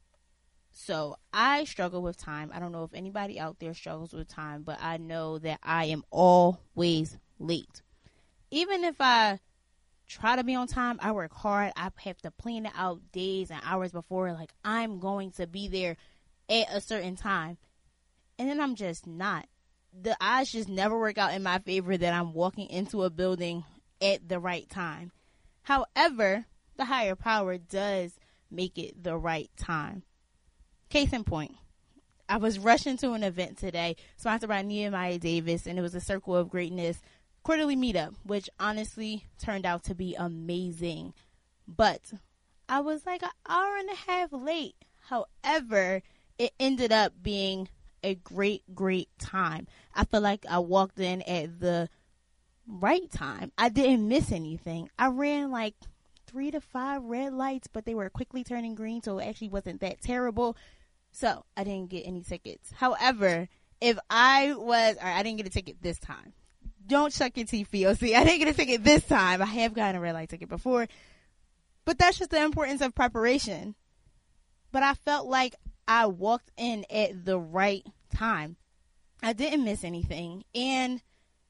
So I struggle with time. I don't know if anybody out there struggles with time, but I know that I am always late. Even if I try to be on time, I work hard. I have to plan it out days and hours before, like I'm going to be there at a certain time. And then I'm just not. The odds just never work out in my favor that I'm walking into a building at the right time. However, the higher power does make it the right time. Case in point, I was rushing to an event today sponsored by Nehemiah Davis, and it was a Circle of Greatness quarterly meetup, which honestly turned out to be amazing. But I was like an hour and a half late. However, it ended up being a great time. I feel like I walked in at the right time. I didn't miss anything. I ran like 3 to 5 red lights, but they were quickly turning green, so it actually wasn't that terrible. So I didn't get any tickets. However, I didn't get a ticket this time. Don't suck your teeth, POC. I didn't get a ticket this time. I have gotten a red light ticket before. But that's just the importance of preparation. But I felt like I walked in at the right time. I didn't miss anything. And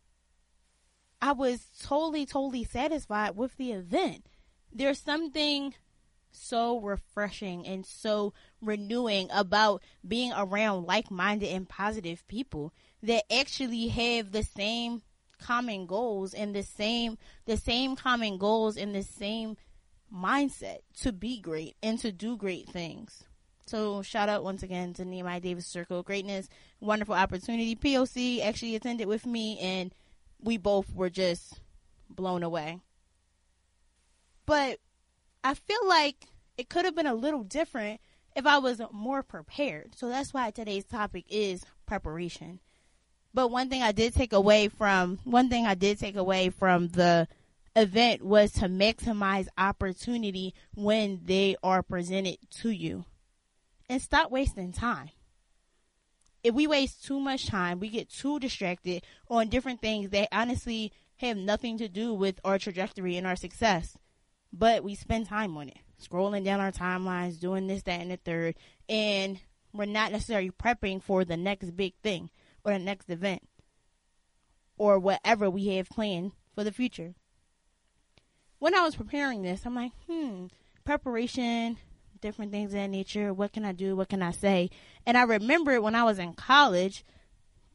I was totally satisfied with the event. There's something so refreshing and so renewing about being around like-minded and positive people that actually have the same common goals and the same common goals and the same mindset to be great and to do great things. So shout out once again to Nehemiah Davis Circle of Greatness. Wonderful opportunity. POC actually attended with me and we both were just blown away. But I feel like it could have been a little different if I was more prepared. So that's why today's topic is preparation. But one thing I did take away from the event was to maximize opportunity when they are presented to you. And stop wasting time. If we waste too much time, we get too distracted on different things that honestly have nothing to do with our trajectory and our success. But we spend time on it, scrolling down our timelines, doing this, that, and the third, and we're not necessarily prepping for the next big thing or the next event or whatever we have planned for the future. When I was preparing this, I'm like, preparation, different things of that nature. What can I do? What can I say? And I remember when I was in college,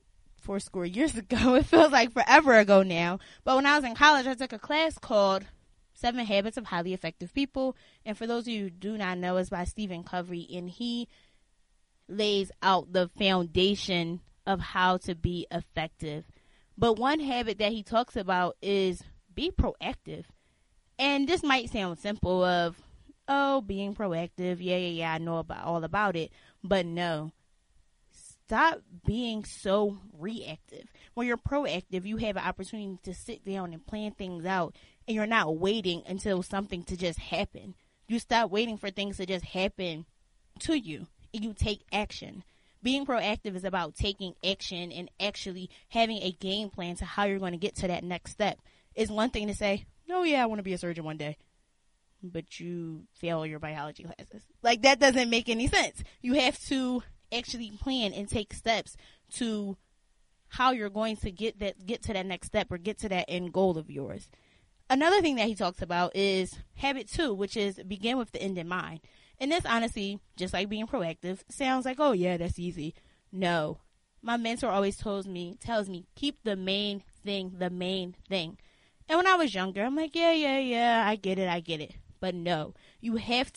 fourscore years ago. It feels like forever ago now. But when I was in college, I took a class called 7 Habits of Highly Effective People. And for those of you who do not know, it's by Stephen Covey. And he lays out the foundation of how to be effective. But one habit that he talks about is be proactive. And this might sound simple of, oh, being proactive. Yeah, I know all about it. But no. Stop being so reactive. When you're proactive, you have an opportunity to sit down and plan things out, and you're not waiting until something to just happen. You stop waiting for things to just happen to you, and you take action. Being proactive is about taking action and actually having a game plan to how you're going to get to that next step. It's one thing to say, oh yeah, I want to be a surgeon one day, but you fail your biology classes. Like, that doesn't make any sense. You have to actually plan and take steps to how you're going to get to that next step or get to that end goal of yours. Another thing that he talks about is habit 2, which is begin with the end in mind. And this, honestly, just like being proactive, sounds like, oh yeah, that's easy. No. My mentor always tells me, keep the main thing the main thing. And when I was younger, I'm like, yeah, I get it. But no, you have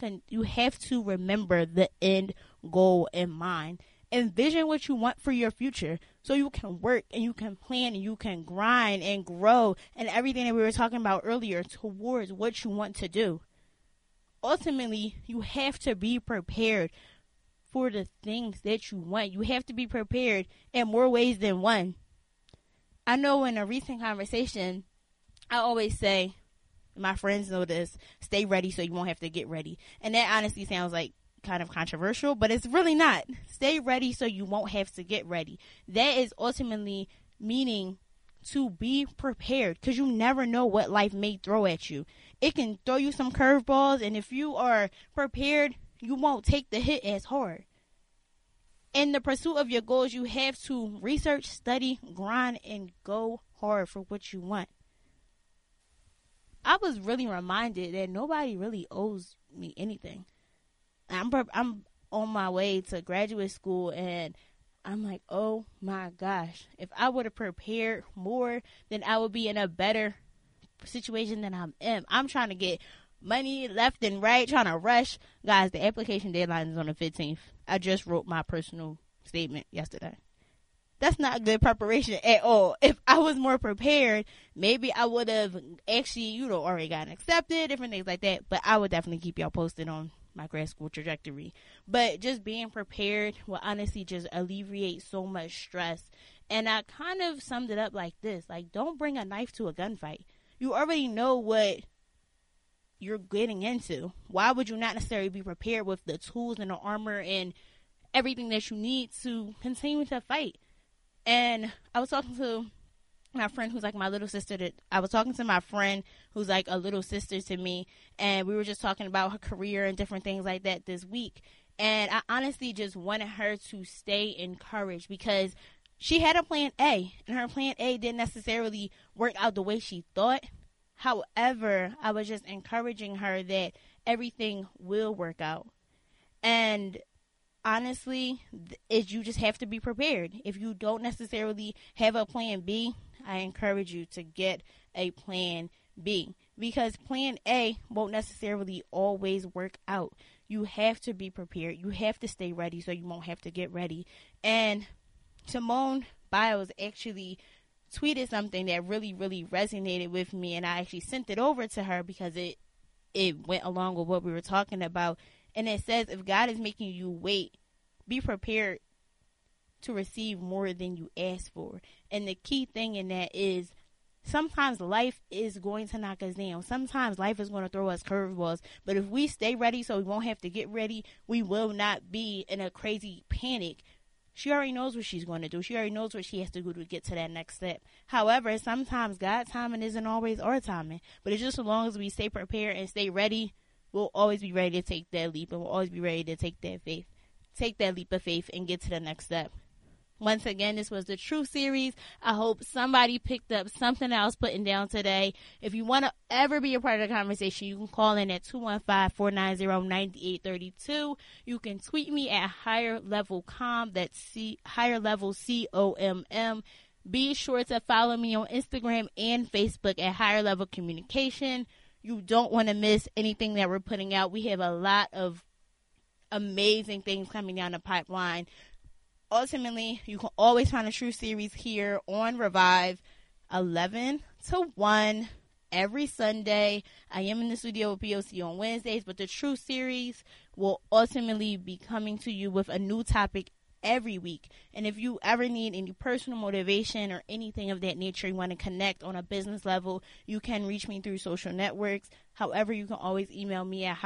to remember the end goal in mind. Envision what you want for your future so you can work and you can plan and you can grind and grow and everything that we were talking about earlier towards what you want to do. Ultimately, you have to be prepared for the things that you want. You have to be prepared in more ways than one. I know in a recent conversation, I always say, my friends know this, stay ready so you won't have to get ready. And that honestly sounds like kind of controversial, but it's really not. Stay ready so you won't have to get ready. That is ultimately meaning to be prepared, because you never know what life may throw at you. It can throw you some curveballs, and if you are prepared, you won't take the hit as hard. In the pursuit of your goals, you have to research, study, grind, and go hard for what you want. I was really reminded that nobody really owes me anything. I'm on my way to graduate school, and I'm like, oh my gosh, if I would have prepared more, then I would be in a better situation than I'm in. I'm trying to get money left and right, trying to rush. Guys, the application deadline is on the 15th. I just wrote my personal statement yesterday. That's not good preparation at all. If I was more prepared, maybe I would have actually, already gotten accepted, different things like that. But I would definitely keep y'all posted on my grad school trajectory. But just being prepared will honestly just alleviate so much stress. And I kind of summed it up like this. Like, don't bring a knife to a gunfight. You already know what you're getting into. Why would you not necessarily be prepared with the tools and the armor and everything that you need to continue to fight? And I was talking to my friend who's like my little sister. I was talking to my friend who's like a little sister to me, and we were just talking about her career and different things like that this week. And I honestly just wanted her to stay encouraged, because she had a plan A, and her plan A didn't necessarily work out the way she thought. However, I was just encouraging her that everything will work out. And honestly, you just have to be prepared. If you don't necessarily have a plan B, I encourage you to get a plan B, because plan A won't necessarily always work out. You have to be prepared. You have to stay ready so you won't have to get ready. And Simone Biles actually tweeted something that really, really resonated with me, and I actually sent it over to her because it went along with what we were talking about. And it says, if God is making you wait, be prepared to receive more than you ask for. And the key thing in that is, sometimes life is going to knock us down. Sometimes life is going to throw us curveballs. But if we stay ready so we won't have to get ready, we will not be in a crazy panic. She already knows what she's going to do. She already knows what she has to do to get to that next step. However, sometimes God's timing isn't always our timing. But it's just as long as we stay prepared and stay ready, we'll always be ready to take that leap, and we'll always be ready to take that faith. Take that leap of faith and get to the next step. Once again, this was the Truth Series. I hope somebody picked up something I was putting down today. If you want to ever be a part of the conversation, you can call in at 215-490-9832. You can tweet me at Higher Level Com. That's Higher Level COMM. Be sure to follow me on Instagram and Facebook at Higher Level Communication. You don't want to miss anything that we're putting out. We have a lot of amazing things coming down the pipeline. Ultimately, you can always find a Truth Series here on Revive, 11 to 1 every Sunday. I am in the studio with POC on Wednesdays, but the Truth Series will ultimately be coming to you with a new topic every week. And if you ever need any personal motivation or anything of that nature, you want to connect on a business level, you can reach me through social networks. However, you can always email me at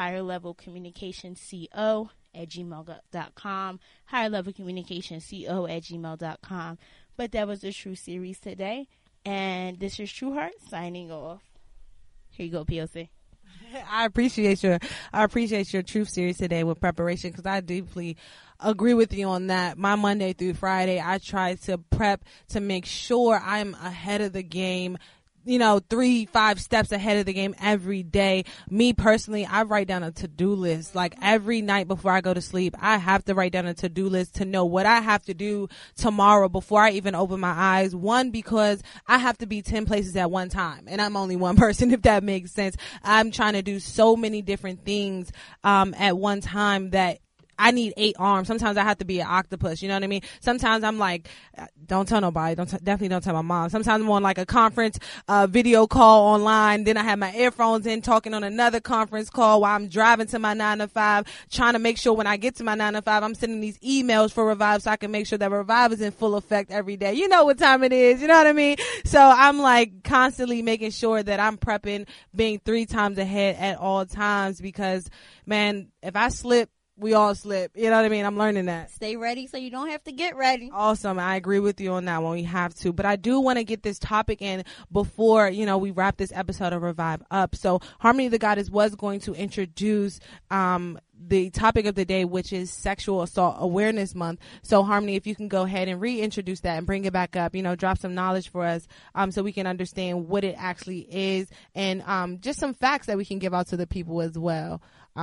higherlevelcommunicationco@gmail.com, higherlevelcommunicationco@gmail.com. But that was the Truth Series today, and this is True Heart signing off. Here you go, POC. I appreciate your Truth Series today with preparation, because I deeply agree with you on that. My Monday through Friday, I try to prep to make sure I'm ahead of the game, 3-5 steps ahead of the game every day. Me personally, I write down a to-do list. Like every night before I go to sleep, I have to write down a to-do list to know what I have to do tomorrow before I even open my eyes. One, because I have to be 10 places at one time, and I'm only one person, if that makes sense. I'm trying to do so many different things at one time that I need 8 arms. Sometimes I have to be an octopus. You know what I mean? Sometimes I'm like, don't tell nobody. Definitely don't tell my mom. Sometimes I'm on like a conference, video call online. Then I have my earphones in talking on another conference call while I'm driving to my 9 to 5, trying to make sure when I get to my 9 to 5, I'm sending these emails for Revive so I can make sure that Revive is in full effect every day. You know what time it is. You know what I mean? So I'm like constantly making sure that I'm prepping, being 3 times ahead at all times, because man, if I slip, we all slip. You know what I mean? I'm learning that. Stay ready so you don't have to get ready. Awesome. I agree with you on that one. We have to. But I do want to get this topic in before, we wrap this episode of Revive up. So Harmony the Goddess was going to introduce the topic of the day, which is Sexual Assault Awareness Month. So Harmony, if you can go ahead and reintroduce that and bring it back up, drop some knowledge for us so we can understand what it actually is, and just some facts that we can give out to the people as well.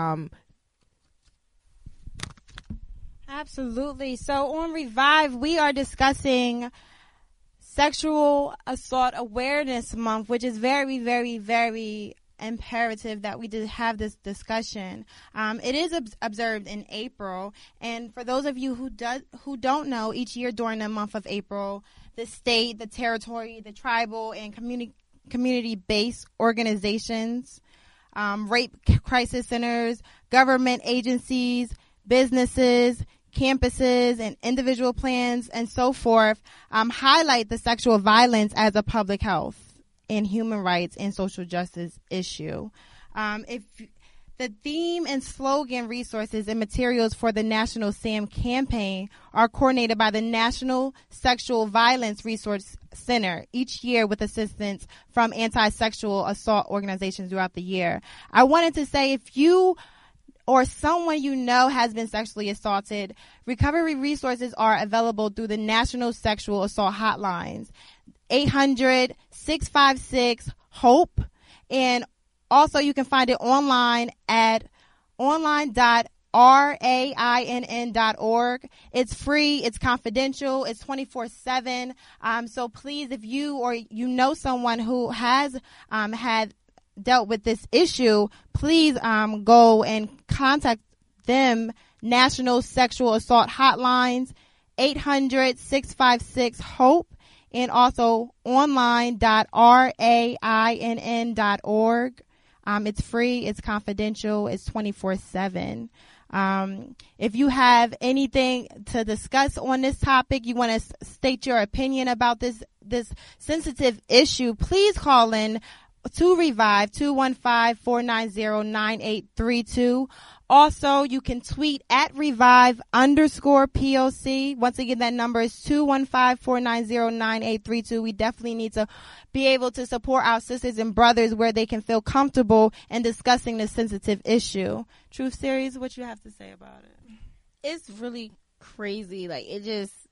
Absolutely. So on Revive, we are discussing Sexual Assault Awareness Month, which is very, very, very imperative that we did have this discussion. It is observed in April, and for those of you who don't know, each year during the month of April, the state, the territory, the tribal, and community-based organizations, rape crisis centers, government agencies, businesses, campuses, and individual plans, and so forth, highlight the sexual violence as a public health and human rights and social justice issue. If the theme and slogan, resources, and materials for the National SAM campaign are coordinated by the National Sexual Violence Resource Center each year with assistance from anti-sexual assault organizations throughout the year. I wanted to say, if you or someone has been sexually assaulted, recovery resources are available through the National Sexual Assault Hotlines, 800-656-HOPE, and also you can find it online at online.rainn.org. It's free, it's confidential, it's 24/7. So please, if you or someone who has had dealt with this issue, please go and contact them. National Sexual Assault Hotlines, 800-656-HOPE, and also online.rainn.org. It's free, it's confidential, it's 24/7. If you have anything to discuss on this topic, you want to state your opinion about this sensitive issue, please call in to Revive, 215-490-9832. Also, you can tweet at Revive_POC. Once again, that number is 215-490-9832. We definitely need to be able to support our sisters and brothers where they can feel comfortable in discussing this sensitive issue. Truth Series, what you have to say about it? It's really crazy. Like, it just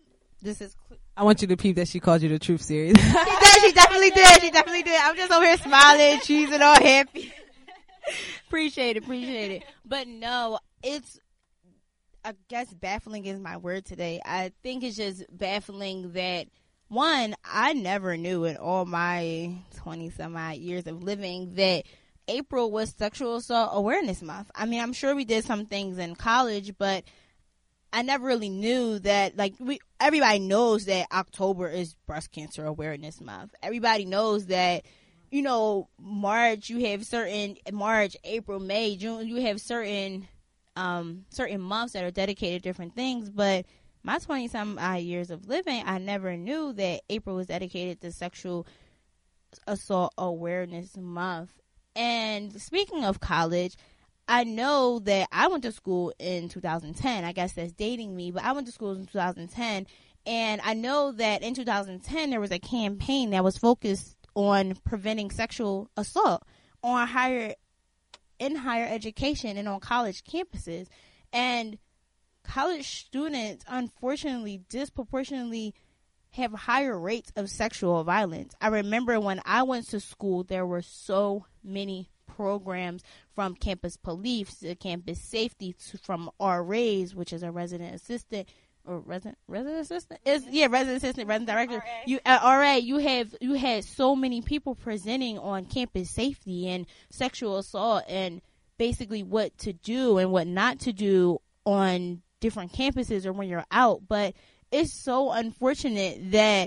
I want you to peep that she called you the Truth Series. She definitely did. I'm just over here smiling, cheesing, all happy. Appreciate it. But no, I guess baffling is my word today. I think it's just baffling that, one, I never knew in all my 20-some-odd years of living that April was Sexual Assault Awareness Month. I mean, I'm sure we did some things in college, but I never really knew that, like, everybody knows that October is Breast Cancer Awareness Month. Everybody knows that, you know, March, you have March, April, May, June, you have certain months that are dedicated to different things. But my 20-some-odd years of living, I never knew that April was dedicated to Sexual Assault Awareness Month. And speaking of college, I know that I went to school in 2010. I guess that's dating me, but I went to school in 2010. And I know that in 2010, there was a campaign that was focused on preventing sexual assault on higher education and on college campuses. And college students, unfortunately, disproportionately have higher rates of sexual violence. I remember when I went to school, there were so many programs, from campus police to campus safety to from RAs, which is a resident assistant or resident assistant resident director. RA. You had so many people presenting on campus safety and sexual assault and basically what to do and what not to do on different campuses or when you're out. But it's so unfortunate that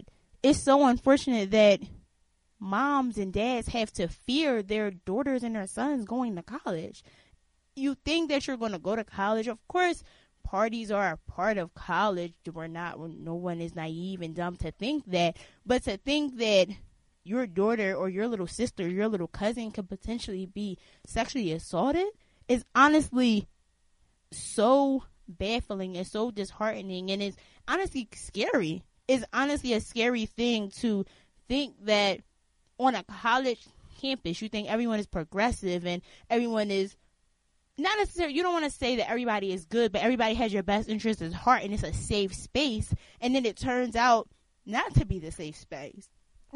moms and dads have to fear their daughters and their sons going to college. You think that you're going to go to college. Of course, parties are a part of college. No one is naive and dumb to think that. But to think that your daughter or your little sister, your little cousin could potentially be sexually assaulted is honestly so baffling and so disheartening, and it's honestly scary. It's honestly a scary thing to think that on a college campus, you think everyone is progressive and everyone is not necessarily, you don't want to say that everybody is good, but everybody has your best interest at heart and it's a safe space. And then it turns out not to be the safe space.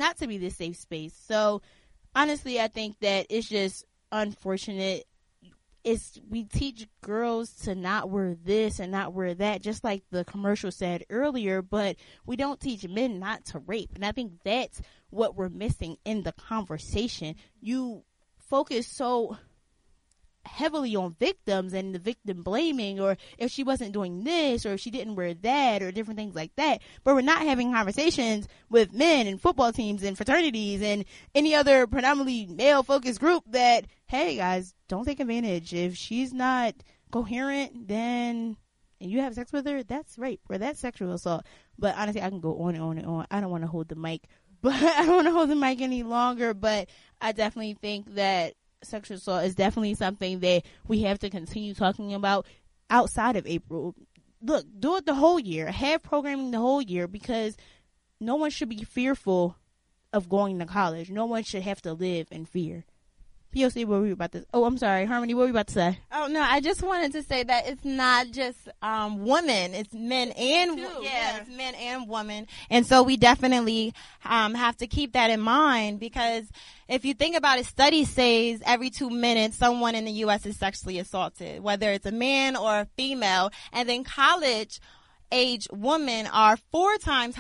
So honestly, I think that it's just unfortunate. We teach girls to not wear this and not wear that, just like the commercial said earlier, but we don't teach men not to rape. And I think that's what we're missing in the conversation. You focus so heavily on victims and the victim blaming, or if she wasn't doing this, or if she didn't wear that, or different things like that. But we're not having conversations with men and football teams and fraternities and any other predominantly male-focused group that, hey, guys, don't take advantage. If she's not coherent, then and you have sex with her, that's rape or that's sexual assault. But honestly, I can go on and on and on. I don't want to hold the mic, any longer. But I definitely think that sexual assault is definitely something that we have to continue talking about outside of April. Look, do it the whole year. Have programming the whole year, because no one should be fearful of going to college. No one should have to live in fear. POC, what were you about to? Oh, I'm sorry, Harmony. What were you about to say? Oh no, I just wanted to say that it's not just women; it's men and it's men and women, and so we definitely have to keep that in mind, because if you think about it, study says every 2 minutes someone in the U.S. is sexually assaulted, whether it's a man or a female, and then college age women are 4 times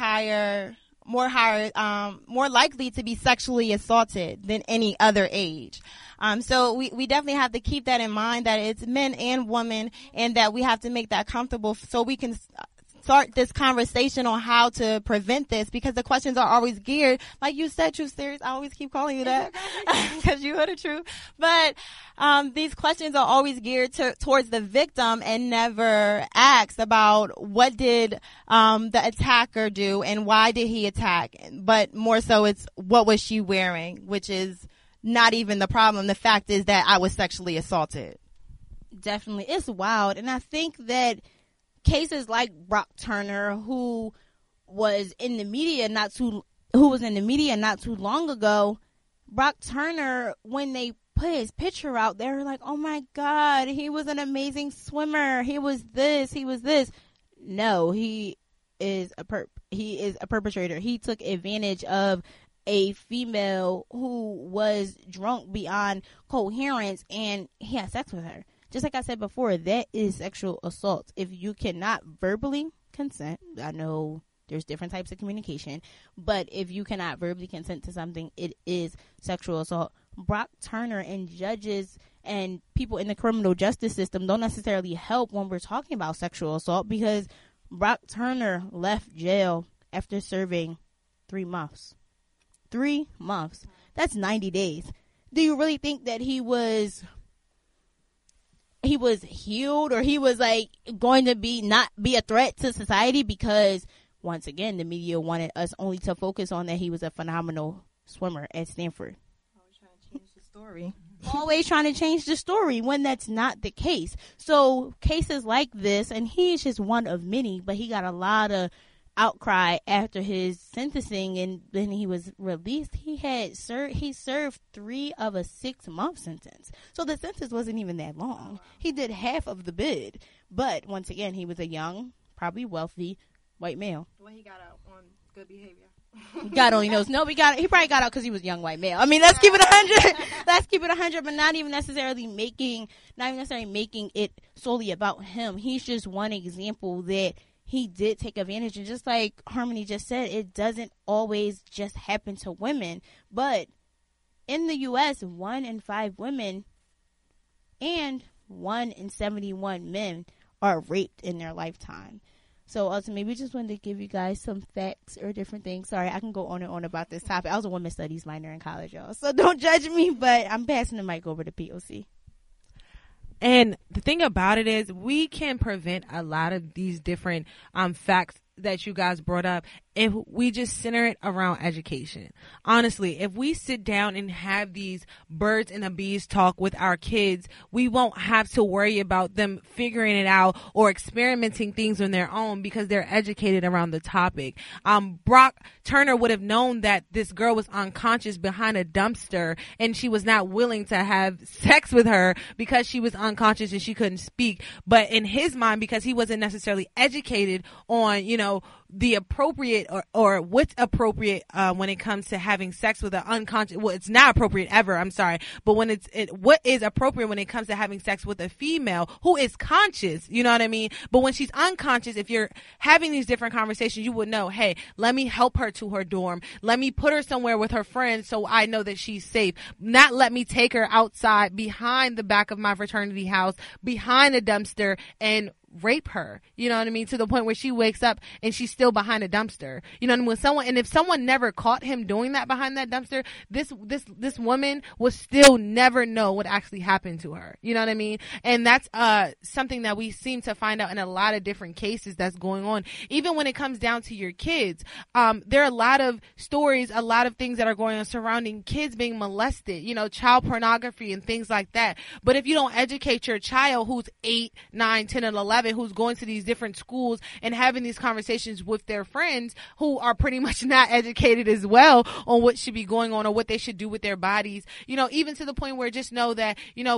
more likely to be sexually assaulted than any other age. So we definitely have to keep that in mind, that it's men and women, and that we have to make that comfortable so we can start this conversation on how to prevent this, because the questions are always geared, like you said, Truth Series. I always keep calling you that because you are the truth. But these questions are always geared towards the victim and never asked about what did the attacker do and why did he attack. But more so, it's what was she wearing, which is not even the problem. The fact is that I was sexually assaulted. Definitely. It's wild. And I think that cases like Brock Turner, who was in the media not too long ago, Brock Turner, when they put his picture out, they were like, oh my God, he was an amazing swimmer. He was this. No, he is a perp. he is a perpetrator. He took advantage of a female who was drunk beyond coherence, and he had sex with her. Just like I said before, that is sexual assault. If you cannot verbally consent, I know there's different types of communication, but if you cannot verbally consent to something, it is sexual assault. Brock Turner and judges and people in the criminal justice system don't necessarily help when we're talking about sexual assault, because Brock Turner left jail after serving 3 months. 3 months. That's 90 days. Do you really think that he was healed, or he was like going to not be a threat to society? Because once again, the media wanted us only to focus on that he was a phenomenal swimmer at Stanford. Always trying to change the story when that's not the case. So cases like this, and he's just one of many, but he got a lot of outcry after his sentencing, and then he was released. He served 3 of a 6-month sentence. So the sentence wasn't even that long. He did half of the bid. But once again, he was a young, probably wealthy white male. When he got out on good behavior. God only knows. No, he probably got out because he was a young white male. I mean, let's keep it 100. Let's keep it 100, but not even necessarily making it solely about him. He's just one example that he did take advantage. And just like Harmony just said, it doesn't always just happen to women. But in the U.S., 1 in 5 women and 1 in 71 men are raped in their lifetime. So ultimately, we just wanted to give you guys some facts or different things. Sorry, I can go on and on about this topic. I was a women's studies minor in college, y'all. So don't judge me, but I'm passing the mic over to POC. And the thing about it is, we can prevent a lot of these different facts that you guys brought up if we just center it around education. Honestly, if we sit down and have these birds and the bees talk with our kids, we won't have to worry about them figuring it out or experimenting things on their own because they're educated around the topic. Brock Turner would have known that this girl was unconscious behind a dumpster and she was not willing to have sex with her because she was unconscious and she couldn't speak. But in his mind, because he wasn't necessarily educated on, the appropriate or what's appropriate when it comes to having sex with an unconscious, well, it's not appropriate ever, I'm sorry, but when what is appropriate when it comes to having sex with a female who is conscious, you know what I mean? But when she's unconscious, if you're having these different conversations, you would know, hey, let me help her to her dorm. Let me put her somewhere with her friends so I know that she's safe. Not let me take her outside behind the back of my fraternity house, behind a dumpster, and rape her, you know what I mean, to the point where she wakes up and she's still behind a dumpster, you know what I mean? If someone never caught him doing that behind that dumpster, this woman will still never know what actually happened to her, you know what I mean? And that's something that we seem to find out in a lot of different cases that's going on. Even when it comes down to your kids, there are a lot of stories, a lot of things that are going on surrounding kids being molested, child pornography and things like that. But if you don't educate your child who's 8, 9, 10, and 11, who's going to these different schools and having these conversations with their friends who are pretty much not educated as well on what should be going on or what they should do with their bodies, even to the point where just know that,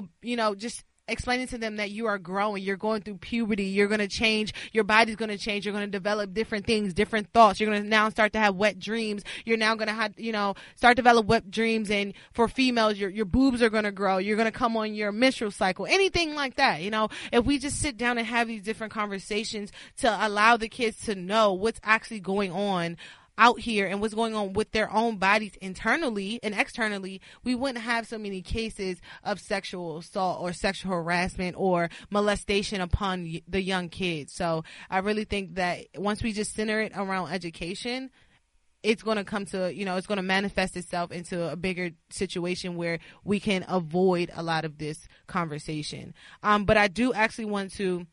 just explaining to them that you are growing, you're going through puberty, you're going to change, your body's going to change, you're going to develop different things, different thoughts, you're going to now start to have wet dreams, you're now going to have, start to develop wet dreams, and for females, your boobs are going to grow, you're going to come on your menstrual cycle, anything like that, if we just sit down and have these different conversations to allow the kids to know what's actually going on out here and what's going on with their own bodies internally and externally, we wouldn't have so many cases of sexual assault or sexual harassment or molestation upon the young kids. So I really think that once we just center it around education, it's going to come to, it's going to manifest itself into a bigger situation where we can avoid a lot of this conversation. But I do actually want to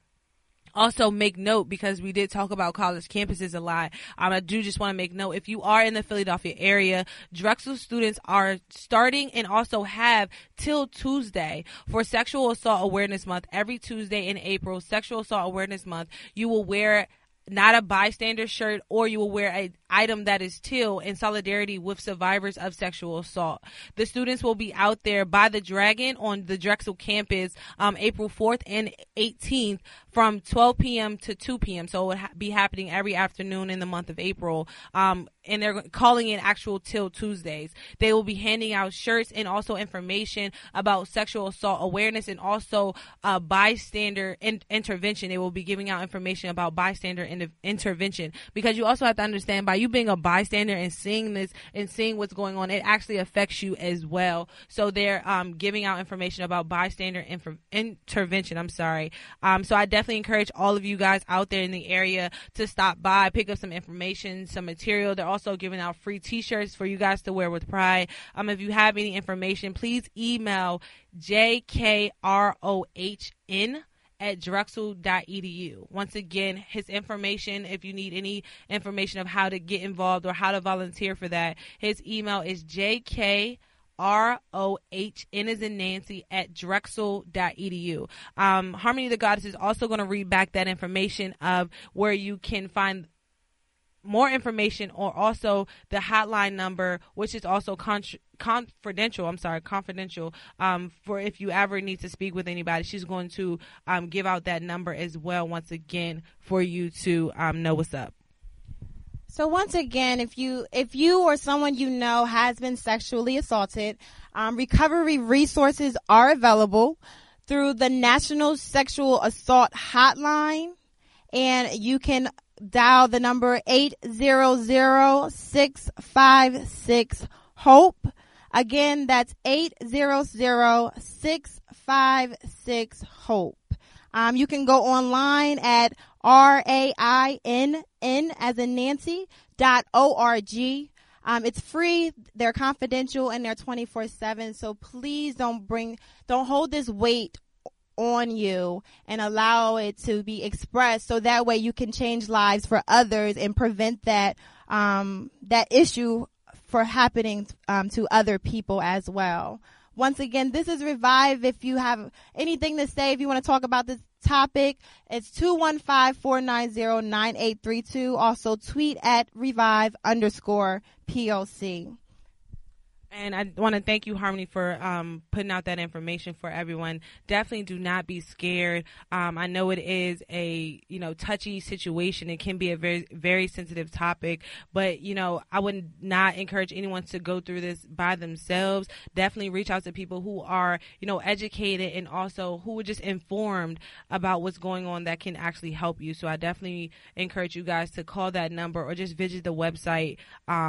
also make note, because we did talk about college campuses a lot. I do just want to make note, if you are in the Philadelphia area, Drexel students are starting and also have till Tuesday for Sexual Assault Awareness Month. Every Tuesday in April, Sexual Assault Awareness Month, you will wear not a bystander shirt, or you will wear an item that is teal in solidarity with survivors of sexual assault. The students will be out there by the Dragon on the Drexel campus April 4th and 18th from 12 p.m. to 2 p.m. So it will be happening every afternoon in the month of April. And they're calling it actual Till Tuesdays. They will be handing out shirts and also information about sexual assault awareness and also bystander intervention. They will be giving out information about bystander intervention, because you also have to understand, by you being a bystander and seeing this and seeing what's going on, it actually affects you as well. So they're giving out information about bystander intervention. I'm sorry. So I definitely encourage all of you guys out there in the area to stop by, pick up some information, some material. They're also giving out free t-shirts for you guys to wear with pride. If you have any information, please email jkrohn@drexel.edu. Once again, his information, if you need any information of how to get involved or how to volunteer for that, his email is jkrohn as in Nancy @drexel.edu. Harmony the Goddess is also going to read back that information of where you can find more information, or also the hotline number, which is also confidential, for if you ever need to speak with anybody. She's going to give out that number as well, once again, for you to know what's up. So once again, if you or someone you know has been sexually assaulted, recovery resources are available through the National Sexual Assault Hotline, and you can dial the number 800-656-HOPE. Again, that's 800-656-HOPE. You can go online at RAINN as in Nancy.org. It's free, they're confidential, and they're 24/7. So please don't hold this weight on you and allow it to be expressed, so that way you can change lives for others and prevent that issue for happening to other people as well. Once again, this is Revive. If you have anything to say, if you want to talk about this topic, it's 215-490-9832. Also tweet at Revive_POC. And I want to thank you, Harmony, for putting out that information for everyone. Definitely do not be scared. I know it is a, touchy situation. It can be a very, very sensitive topic, but, I would not encourage anyone to go through this by themselves. Definitely reach out to people who are, educated and also who are just informed about what's going on that can actually help you. So I definitely encourage you guys to call that number or just visit the website,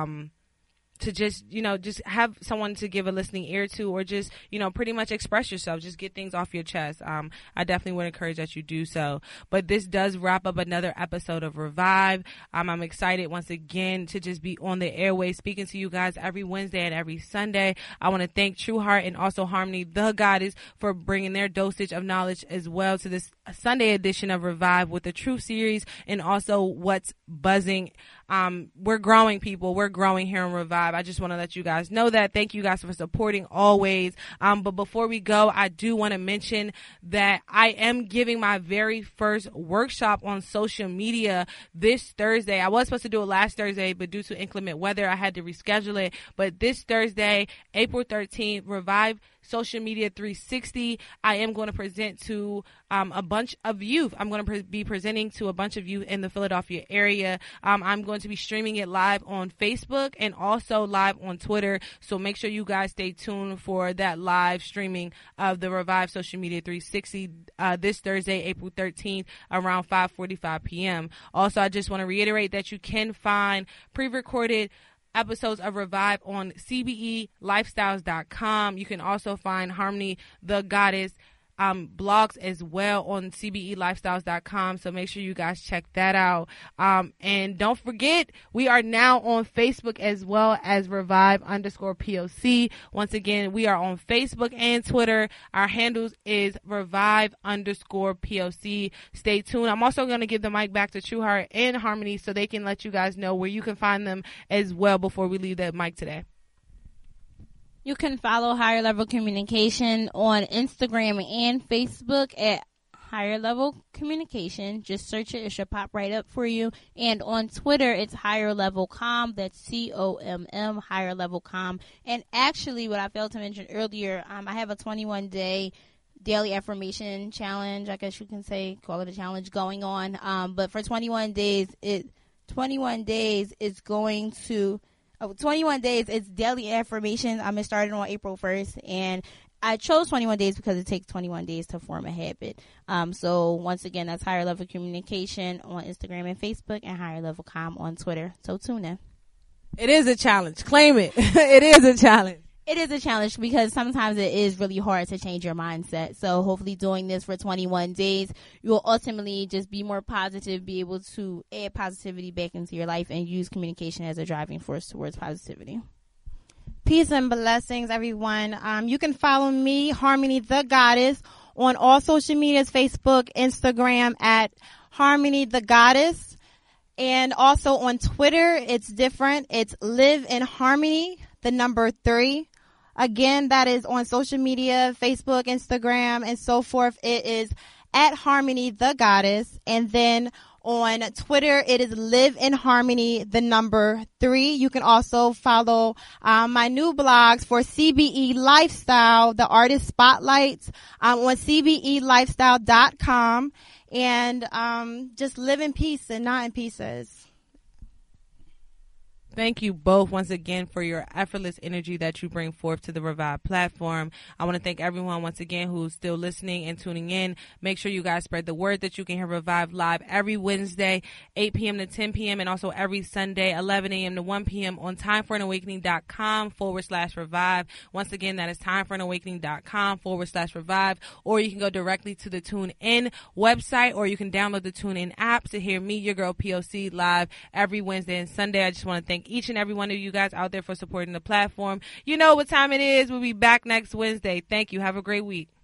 to just have someone to give a listening ear to, or just, pretty much express yourself. Just get things off your chest. I definitely would encourage that you do so. But this does wrap up another episode of Revive. I'm excited once again to just be on the airways speaking to you guys every Wednesday and every Sunday. I want to thank True Heart and also Harmony the Goddess for bringing their dosage of knowledge as well to this Sunday edition of Revive with the True series and also What's Buzzing. We're growing, people. We're growing here in Revive. I just want to let you guys know that. Thank you guys for supporting always. But before we go, I do want to mention that I am giving my very first workshop on social media this Thursday. I was supposed to do it last Thursday, but due to inclement weather, I had to reschedule it. But this Thursday, April 13th, Revive Social Media 360, I am going to present to a bunch of youth. I'm going to be presenting to a bunch of youth in the Philadelphia area. I'm going to be streaming it live on Facebook and also live on Twitter. So make sure you guys stay tuned for that live streaming of the Revive Social Media 360 this Thursday, April 13th, around 5:45 p.m. Also, I just want to reiterate that you can find pre-recorded episodes of Revive on CBELifestyles.com. You can also find Harmony the Goddess blogs as well on CBELifestyles.com. So make sure you guys check that out. And don't forget, we are now on Facebook as well as Revive_POC. Once again, we are on Facebook and Twitter. Our handles is Revive_POC. Stay tuned. I'm also going to give the mic back to True Heart and Harmony so they can let you guys know where you can find them as well before we leave that mic today. You can follow Higher Level Communication on Instagram and Facebook at Higher Level Communication. Just search it. It should pop right up for you. And on Twitter, it's Higher Level Com. That's COMM, Higher Level Com. And actually, what I failed to mention earlier, I have a 21-day daily affirmation challenge. I guess you can call it a challenge going on. But for 21 days, it's daily affirmations. It started on April 1st, and I chose 21 days because it takes 21 days to form a habit. So once again, that's Higher Level Communication on Instagram and Facebook, and Higher Level Com on Twitter. So tune in. It is a challenge. Claim it. It is a challenge. It is a challenge because sometimes it is really hard to change your mindset. So hopefully doing this for 21 days, you will ultimately just be more positive, be able to add positivity back into your life, and use communication as a driving force towards positivity. Peace and blessings, everyone. You can follow me, Harmony the Goddess, on all social medias, Facebook, Instagram, at Harmony the Goddess. And also on Twitter, it's different. It's Live in Harmony, the number 3. Again, that is on social media, Facebook, Instagram, and so forth. It is at Harmony the Goddess. And then on Twitter, it is Live in Harmony, the number 3. You can also follow my new blogs for CBE Lifestyle, the artist spotlights, on CBELifestyle.com. And just live in peace and not in pieces. Thank you both once again for your effortless energy that you bring forth to the Revive platform. I want to thank everyone once again who's still listening and tuning in. Make sure you guys spread the word that you can hear Revive live every Wednesday, 8 p.m. to 10 p.m. and also every Sunday, 11 a.m. to 1 p.m. on timeforanawakening.com/revive. Once again, that is timeforanawakening.com/revive. Or you can go directly to the TuneIn website, or you can download the TuneIn app to hear me, your girl POC, live every Wednesday and Sunday. I just want to thank each and every one of you guys out there for supporting the platform. You know what time it is. We'll be back next Wednesday. Thank you. Have a great week.